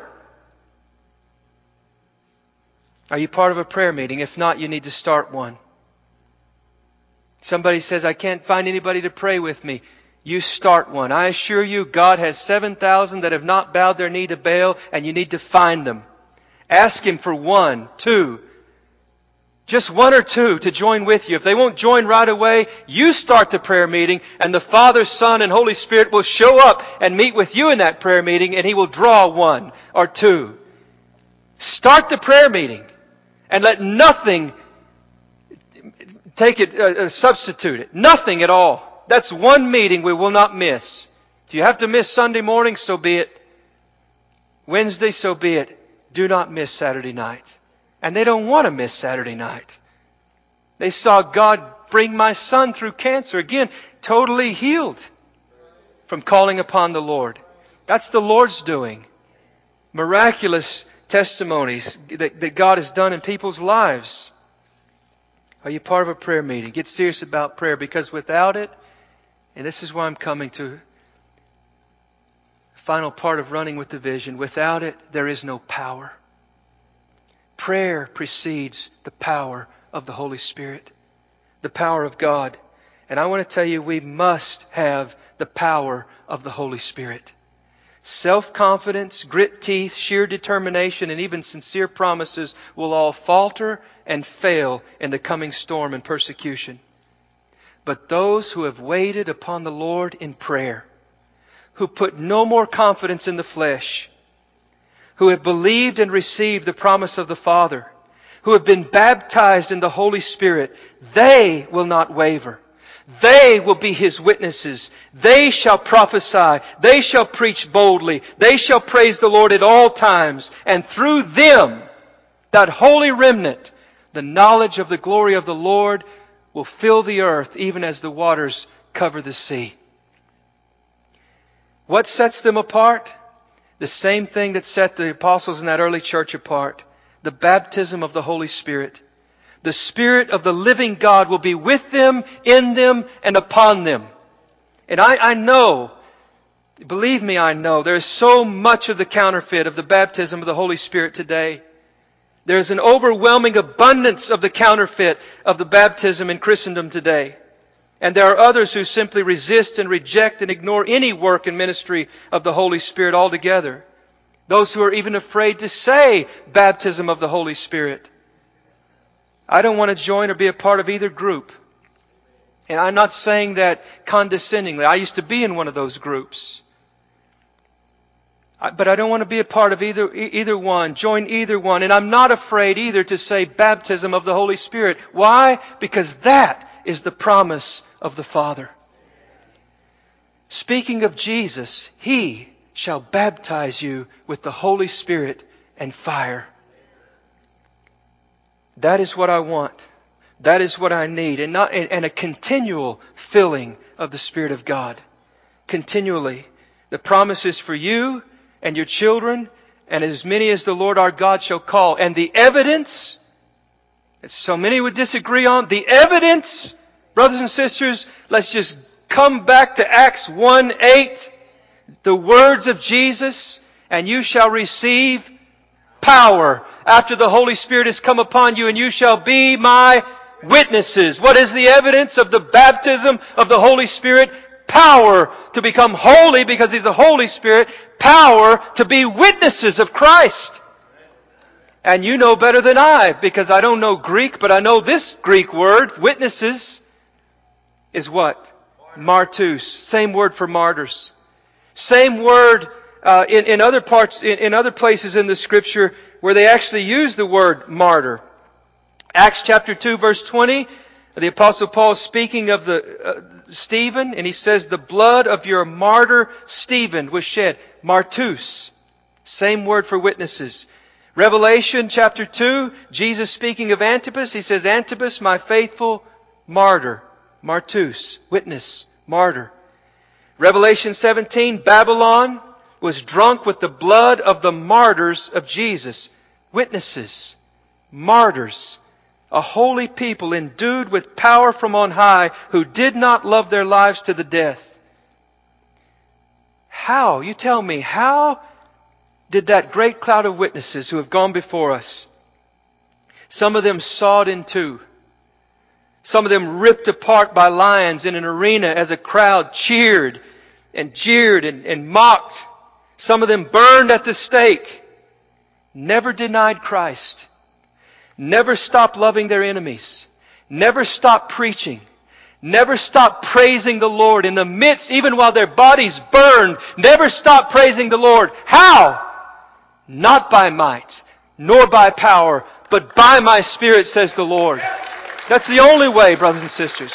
Are you part of a prayer meeting? If not, you need to start one. Somebody says, I can't find anybody to pray with me. You start one. I assure you, God has seven thousand that have not bowed their knee to Baal, and you need to find them. Ask Him for one, two, just one or two to join with you. If they won't join right away, you start the prayer meeting, and the Father, Son, and Holy Spirit will show up and meet with you in that prayer meeting, and He will draw one or two. Start the prayer meeting, and let nothing take it, uh, substitute it. Nothing at all. That's one meeting we will not miss. If you have to miss Sunday morning, so be it. Wednesday, so be it. Do not miss Saturday night. And they don't want to miss Saturday night. They saw God bring my son through cancer. Again, totally healed from calling upon the Lord. That's the Lord's doing. Miraculous testimonies that, that God has done in people's lives. Are you part of a prayer meeting? Get serious about prayer, because without it, and this is why I'm coming to the final part of running with the vision. Without it, there is no power. Prayer precedes the power of the Holy Spirit, the power of God. And I want to tell you, we must have the power of the Holy Spirit. Self-confidence, grit teeth, sheer determination, and even sincere promises will all falter and fail in the coming storm and persecution. But those who have waited upon the Lord in prayer, who put no more confidence in the flesh, who have believed and received the promise of the Father, who have been baptized in the Holy Spirit, they will not waver. They will be His witnesses. They shall prophesy. They shall preach boldly. They shall praise the Lord at all times. And through them, that holy remnant, the knowledge of the glory of the Lord will fill the earth even as the waters cover the sea. What sets them apart? The same thing that set the apostles in that early church apart. The baptism of the Holy Spirit. The Spirit of the living God will be with them, in them, and upon them. And I, I know, believe me, I know, there is so much of the counterfeit of the baptism of the Holy Spirit today. There is an overwhelming abundance of the counterfeit of the baptism in Christendom today. And there are others who simply resist and reject and ignore any work and ministry of the Holy Spirit altogether. Those who are even afraid to say baptism of the Holy Spirit. I don't want to join or be a part of either group. And I'm not saying that condescendingly. I used to be in one of those groups. But I don't want to be a part of either either one, join either one. And I'm not afraid either to say baptism of the Holy Spirit. Why? Because that is the promise of the Father. Speaking of Jesus, He shall baptize you with the Holy Spirit and fire. That is what I want. That is what I need. And not and a continual filling of the Spirit of God. Continually. The promise is for you and your children and as many as the Lord our God shall call. And the evidence that so many would disagree on, the evidence, brothers and sisters, let's just come back to Acts one eight. The words of Jesus, and you shall receive power after the Holy Spirit has come upon you, and you shall be my witnesses. What is the evidence of the baptism of the Holy Spirit? Power to become holy because He's the Holy Spirit. Power to be witnesses of Christ. And you know better than I, because I don't know Greek, but I know this Greek word, witnesses, is what? Martus. Same word for martyrs. Same word uh, in, in other parts, in, in other places in the Scripture where they actually use the word martyr. Acts chapter two, verse twenty. The Apostle Paul is speaking of the uh, Stephen, and he says, "The blood of your martyr Stephen was shed." Martus. Same word for witnesses. Revelation chapter two, Jesus speaking of Antipas, He says, "Antipas, my faithful martyr." Martus. Witness. Martyr. Revelation seventeen, Babylon was drunk with the blood of the martyrs of Jesus. Witnesses. Martyrs. A holy people endued with power from on high who did not love their lives to the death. How? You tell me, how did that great cloud of witnesses who have gone before us, some of them sawed in two, some of them ripped apart by lions in an arena as a crowd cheered and jeered and, and mocked. Some of them burned at the stake. Never denied Christ. Never stopped loving their enemies. Never stopped preaching. Never stopped praising the Lord in the midst, even while their bodies burned. Never stopped praising the Lord. How? Not by might, nor by power, but by my Spirit, says the Lord. That's the only way, brothers and sisters.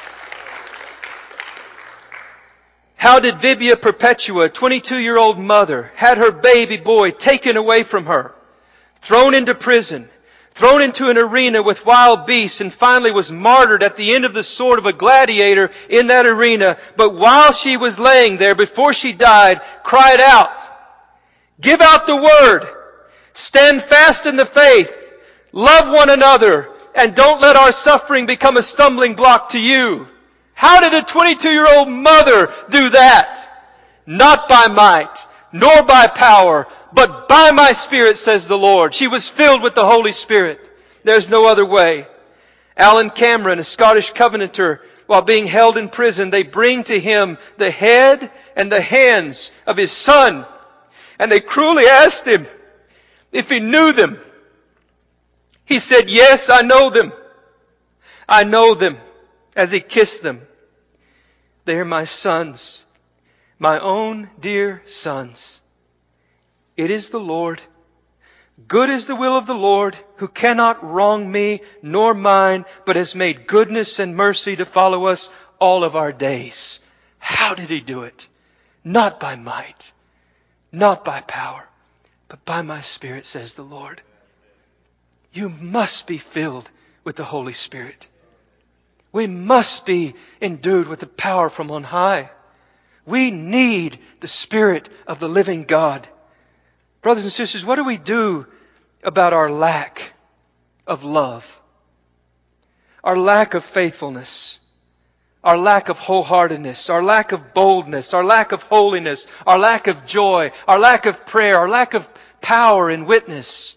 How did Vibia Perpetua, a twenty-two-year-old mother, had her baby boy taken away from her, thrown into prison, thrown into an arena with wild beasts, and finally was martyred at the end of the sword of a gladiator in that arena, but while she was laying there, before she died, cried out, "Give out the word, stand fast in the faith, love one another, and don't let our suffering become a stumbling block to you." How did a twenty-two-year-old mother do that? Not by might, nor by power, but by my Spirit, says the Lord. She was filled with the Holy Spirit. There's no other way. Alan Cameron, a Scottish Covenanter, while being held in prison, they bring to him the head and the hands of his son. And they cruelly asked him if he knew them. He said, "Yes, I know them. I know them," as he kissed them. "They are my sons, my own dear sons. It is the Lord. Good is the will of the Lord, who cannot wrong me nor mine, but has made goodness and mercy to follow us all of our days. How did He do it? Not by might, not by power, but by my Spirit, says the Lord. You must be filled with the Holy Spirit. We must be endued with the power from on high. We need the Spirit of the living God. Brothers and sisters, what do we do about our lack of love? Our lack of faithfulness? Our lack of wholeheartedness? Our lack of boldness? Our lack of holiness? Our lack of joy? Our lack of prayer? Our lack of power and witness?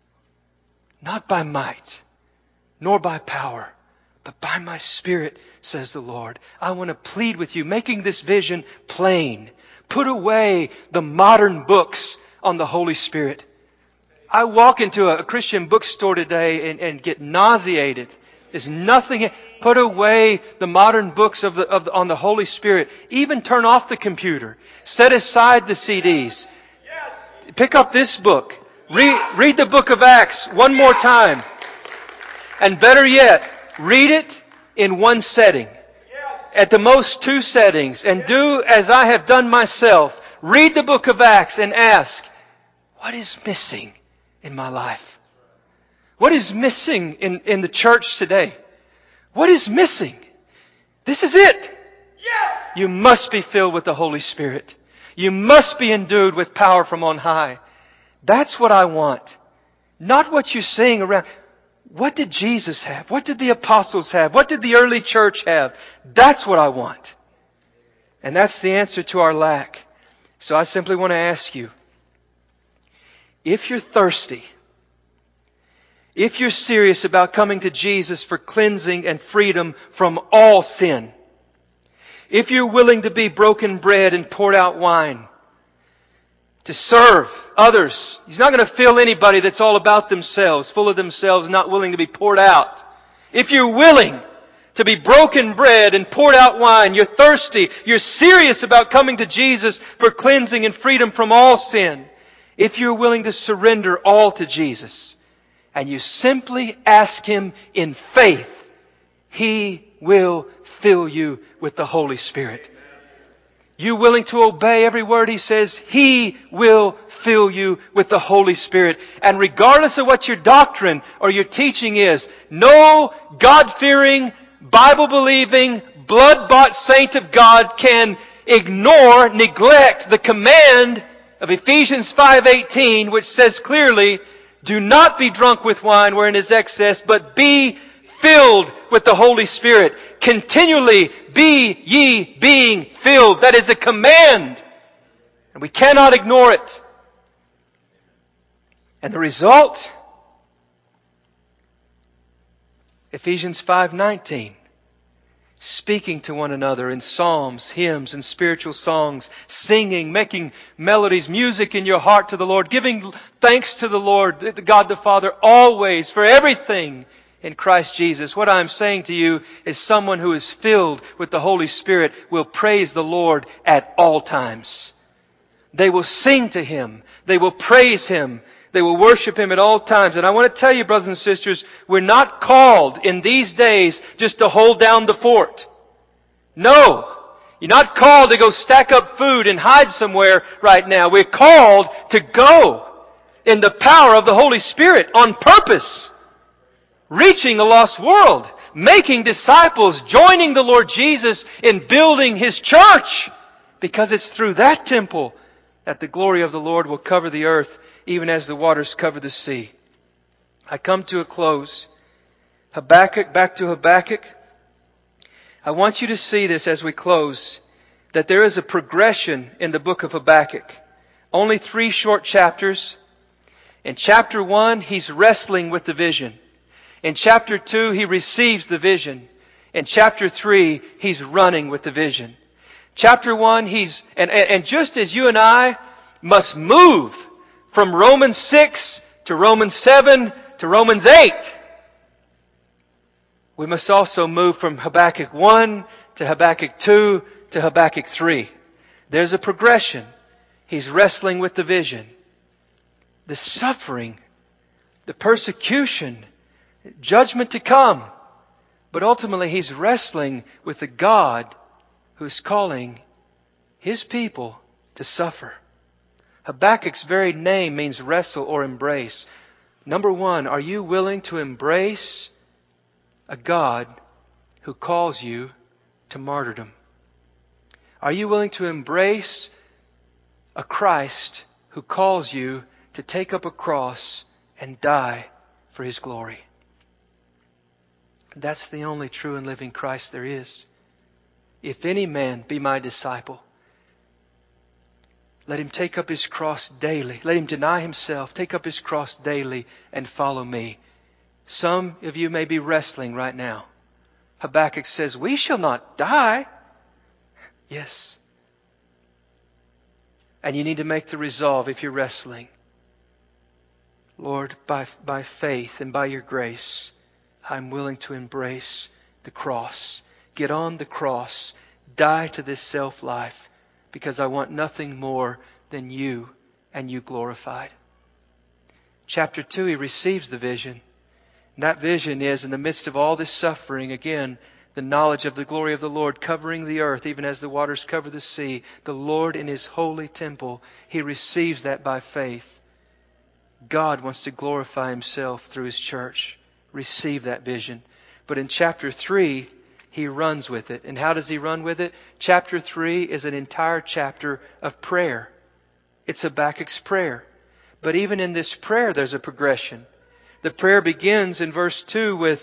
Not by might, nor by power, but by my Spirit, says the Lord. I want to plead with you, making this vision plain. Put away the modern books on the Holy Spirit. I walk into a Christian bookstore today and, and get nauseated. There's nothing. Put away the modern books of the, of the, on the Holy Spirit. Even turn off the computer. Set aside the C Ds. Pick up this book. Read, read the book of Acts one more time. And better yet, read it in one setting. At the most two settings. And do as I have done myself. Read the book of Acts and ask, what is missing in my life? What is missing in, in the church today? What is missing? This is it. You must be filled with the Holy Spirit. You must be endued with power from on high. That's what I want. Not what you sing around. What did Jesus have? What did the apostles have? What did the early church have? That's what I want. And that's the answer to our lack. So I simply want to ask you, if you're thirsty, if you're serious about coming to Jesus for cleansing and freedom from all sin, if you're willing to be broken bread and poured out wine, to serve others. He's not going to fill anybody that's all about themselves, full of themselves, not willing to be poured out. If you're willing to be broken bread and poured out wine, you're thirsty, you're serious about coming to Jesus for cleansing and freedom from all sin, if you're willing to surrender all to Jesus, and you simply ask Him in faith, He will fill you with the Holy Spirit. You willing to obey every word He says, He will fill you with the Holy Spirit. And regardless of what your doctrine or your teaching is, no God-fearing, Bible-believing, blood-bought saint of God can ignore, neglect the command of Ephesians five eighteen, which says clearly, do not be drunk with wine wherein is excess, but be filled with the Holy Spirit. Continually be ye being filled. That is a command. And we cannot ignore it. And the result? Ephesians five nineteen. Speaking to one another in psalms, hymns, and spiritual songs, singing, making melodies, music in your heart to the Lord, giving thanks to the Lord, God the Father, always, for everything in Christ Jesus. What I'm saying to you is someone who is filled with the Holy Spirit will praise the Lord at all times. They will sing to Him. They will praise Him. They will worship Him at all times. And I want to tell you, brothers and sisters, we're not called in these days just to hold down the fort. No. You're not called to go stack up food and hide somewhere right now. We're called to go in the power of the Holy Spirit on purpose. Reaching a lost world. Making disciples. Joining the Lord Jesus in building His church. Because it's through that temple that the glory of the Lord will cover the earth, even as the waters cover the sea. I come to a close. Habakkuk, back to Habakkuk. I want you to see this as we close, that there is a progression in the book of Habakkuk. Only three short chapters. In chapter one, he's wrestling with the vision. In chapter two, he receives the vision. In chapter three, he's running with the vision. Chapter one, he's, and, and just as you and I must move from Romans six to Romans seven to Romans eight, we must also move from Habakkuk one to Habakkuk two to Habakkuk three. There's a progression. He's wrestling with the vision. the suffering, the persecution, judgment to come. But ultimately He's wrestling with the God who's calling His people to suffer. Habakkuk's very name means wrestle or embrace. Number one, are you willing to embrace a God who calls you to martyrdom? Are you willing to embrace a Christ who calls you to take up a cross and die for His glory? That's the only true and living Christ there is. If any man be my disciple, let him take up his cross daily. Let him deny himself, take up his cross daily, and follow me. Some of you may be wrestling right now. Habakkuk says, we shall not die. Yes. And you need to make the resolve if you're wrestling. Lord, by, by faith and by your grace, I'm willing to embrace the cross. Get on the cross. Die to this self-life. Because I want nothing more than you and you glorified. Chapter two, he receives the vision. And that vision is, in the midst of all this suffering, again, the knowledge of the glory of the Lord covering the earth, even as the waters cover the sea. The Lord in His holy temple, He receives that by faith. God wants to glorify Himself through His church. Receive that vision. But in chapter three, he runs with it. And how does he run with it? Chapter three is an entire chapter of prayer. It's Habakkuk's prayer. But even in this prayer, there's a progression. The prayer begins in verse two with,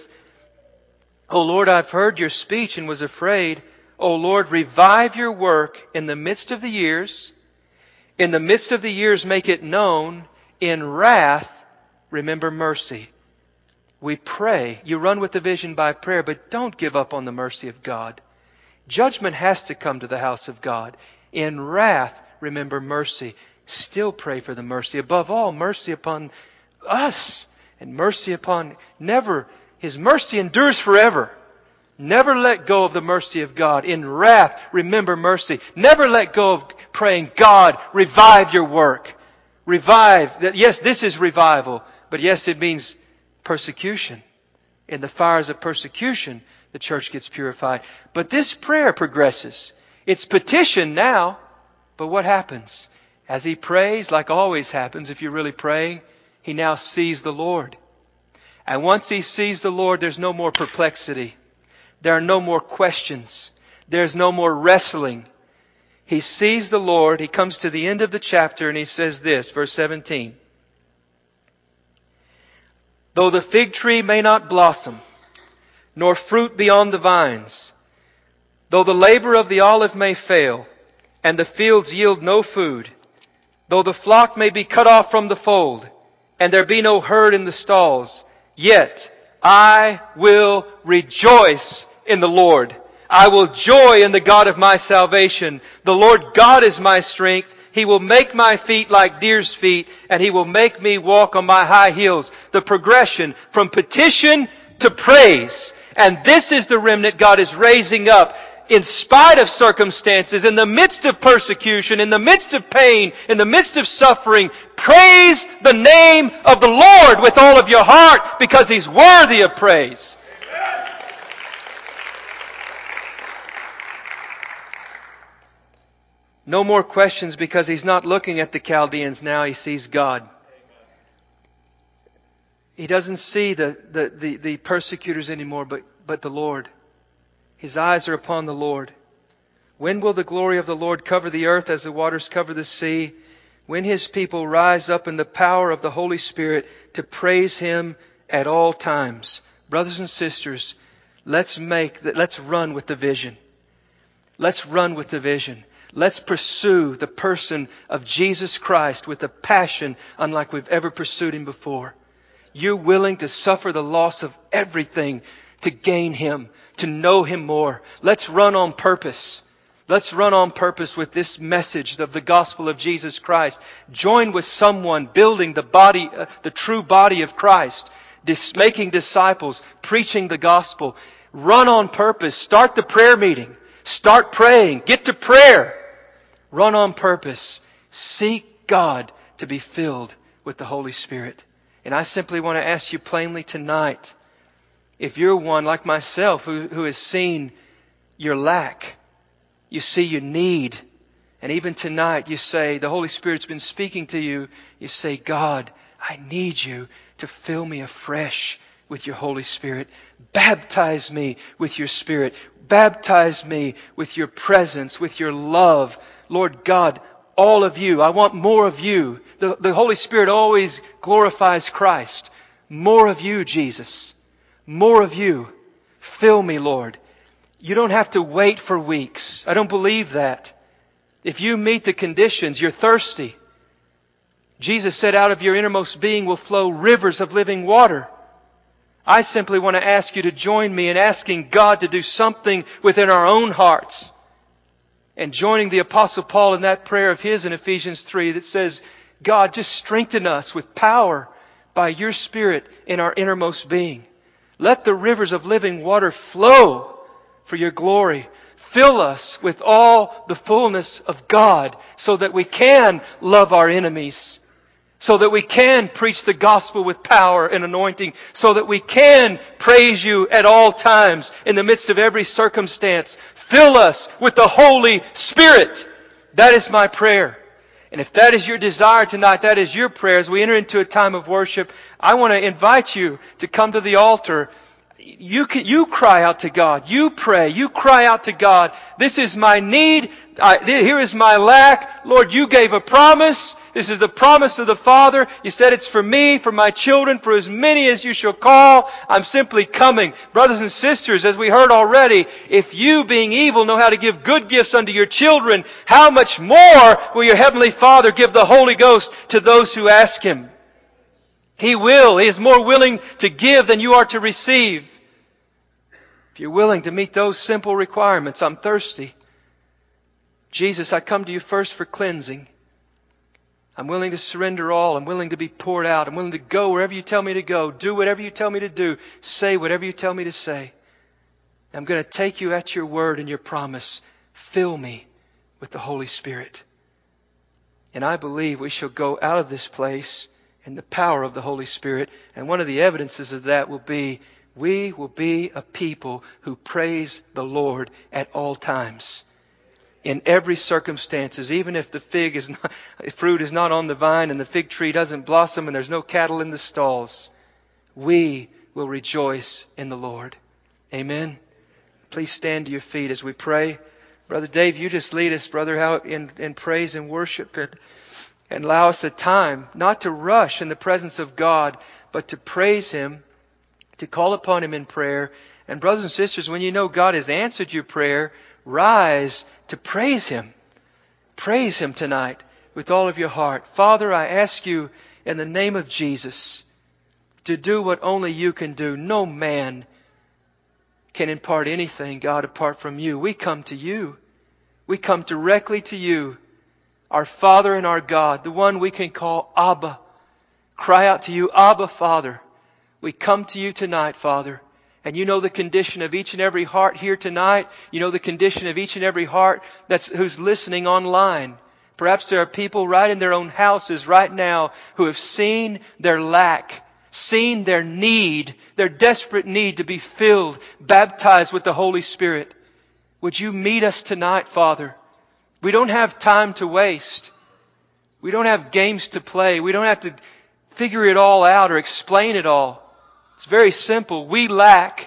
O Lord, I've heard your speech and was afraid. O Lord, revive your work in the midst of the years. In the midst of the years, make it known. In wrath, remember mercy. We pray. You run with the vision by prayer, but don't give up on the mercy of God. Judgment has to come to the house of God. In wrath, remember mercy. Still pray for the mercy. Above all, mercy upon us and mercy upon never. His mercy endures forever. Never let go of the mercy of God. In wrath, remember mercy. Never let go of praying, God, revive your work. Revive. Yes, this is revival. But yes, it means persecution. In the fires of persecution, the church gets purified. But this prayer progresses. It's petition now. But what happens? As he prays, like always happens if you're really praying, he now sees the Lord. And once he sees the Lord, there's no more perplexity. There are no more questions. There's no more wrestling. He sees the Lord. He comes to the end of the chapter and he says this, verse seventeen. Though the fig tree may not blossom, nor fruit be on the vines, though the labor of the olive may fail, and the fields yield no food, though the flock may be cut off from the fold, and there be no herd in the stalls, yet I will rejoice in the Lord. I will joy in the God of my salvation. The Lord God is my strength. He will make my feet like deer's feet, and He will make me walk on my high heels. The progression from petition to praise. And this is the remnant God is raising up in spite of circumstances, in the midst of persecution, in the midst of pain, in the midst of suffering. Praise the name of the Lord with all of your heart, because He's worthy of praise. No more questions, because he's not looking at the Chaldeans now. He sees God. He doesn't see the, the, the, the persecutors anymore, but, but the Lord. His eyes are upon the Lord. When will the glory of the Lord cover the earth as the waters cover the sea? When His people rise up in the power of the Holy Spirit to praise Him at all times. Brothers and sisters, let's make that, let's run with the vision. Let's run with the vision. Let's pursue the person of Jesus Christ with a passion unlike we've ever pursued Him before. You're willing to suffer the loss of everything to gain Him, to know Him more. Let's run on purpose. Let's run on purpose with this message of the gospel of Jesus Christ. Join with someone building the body, uh, the true body of Christ, dis- making disciples, preaching the gospel. Run on purpose. Start the prayer meeting. Start praying. Get to prayer. Run on purpose. Seek God to be filled with the Holy Spirit. And I simply want to ask you plainly tonight, if you're one like myself who, who has seen your lack, you see your need, and even tonight you say, the Holy Spirit's been speaking to you, you say, God, I need you to fill me afresh with your Holy Spirit. Baptize me with your Spirit. Baptize me with your presence, with your love. Lord God, all of you. I want more of you. The, the Holy Spirit always glorifies Christ. More of you, Jesus. More of you. Fill me, Lord. You don't have to wait for weeks. I don't believe that. If you meet the conditions, you're thirsty. Jesus said, out of your innermost being will flow rivers of living water. I simply want to ask you to join me in asking God to do something within our own hearts. And joining the Apostle Paul in that prayer of his in Ephesians three that says, God, just strengthen us with power by your Spirit in our innermost being. Let the rivers of living water flow for your glory. Fill us with all the fullness of God so that we can love our enemies. So that we can preach the gospel with power and anointing. So that we can praise you at all times in the midst of every circumstance. Fill us with the Holy Spirit. That is my prayer. And if that is your desire tonight, that is your prayer, as we enter into a time of worship, I want to invite you to come to the altar. You can, you cry out to God. You pray. You cry out to God. This is my need. I, here is my lack. Lord, you gave a promise. This is the promise of the Father. You said it's for me, for my children, for as many as you shall call. I'm simply coming. Brothers and sisters, as we heard already, if you, being evil, know how to give good gifts unto your children, how much more will your Heavenly Father give the Holy Ghost to those who ask Him? He will. He is more willing to give than you are to receive. If you're willing to meet those simple requirements, I'm thirsty. Jesus, I come to you first for cleansing. I'm willing to surrender all. I'm willing to be poured out. I'm willing to go wherever you tell me to go. Do whatever you tell me to do. Say whatever you tell me to say. I'm going to take you at your word and your promise. Fill me with the Holy Spirit. And I believe we shall go out of this place in the power of the Holy Spirit. And one of the evidences of that will be we will be a people who praise the Lord at all times. In every circumstances, even if the fig is not, fruit is not on the vine and the fig tree doesn't blossom and there's no cattle in the stalls, we will rejoice in the Lord. Amen. Please stand to your feet as we pray. Brother Dave, you just lead us, brother, out in, in praise and worship and, and allow us a time not to rush in the presence of God, but to praise Him, to call upon Him in prayer. And brothers and sisters, when you know God has answered your prayer, rise to praise Him. Praise Him tonight with all of your heart. Father, I ask you in the name of Jesus to do what only you can do. No man can impart anything, God, apart from you. We come to you. We come directly to you, our Father and our God, the one we can call Abba. Cry out to you, Abba, Father. We come to you tonight, Father. And you know the condition of each and every heart here tonight. You know the condition of each and every heart that's who's listening online. Perhaps there are people right in their own houses right now who have seen their lack, seen their need, their desperate need to be filled, baptized with the Holy Spirit. Would you meet us tonight, Father? We don't have time to waste. We don't have games to play. We don't have to figure it all out or explain it all. It's very simple. We lack.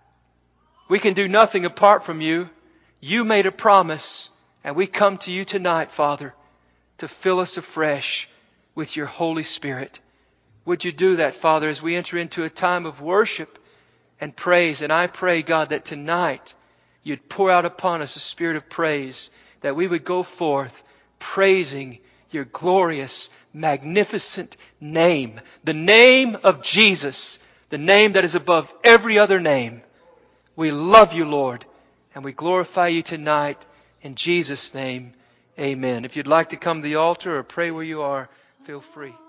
We can do nothing apart from you. You made a promise, and we come to you tonight, Father, to fill us afresh with your Holy Spirit. Would you do that, Father, as we enter into a time of worship and praise? And I pray, God, that tonight you'd pour out upon us a spirit of praise, that we would go forth praising your glorious, magnificent name, the name of Jesus, the name that is above every other name. We love you, Lord, and we glorify you tonight. In Jesus' name, amen. If you'd like to come to the altar or pray where you are, feel free.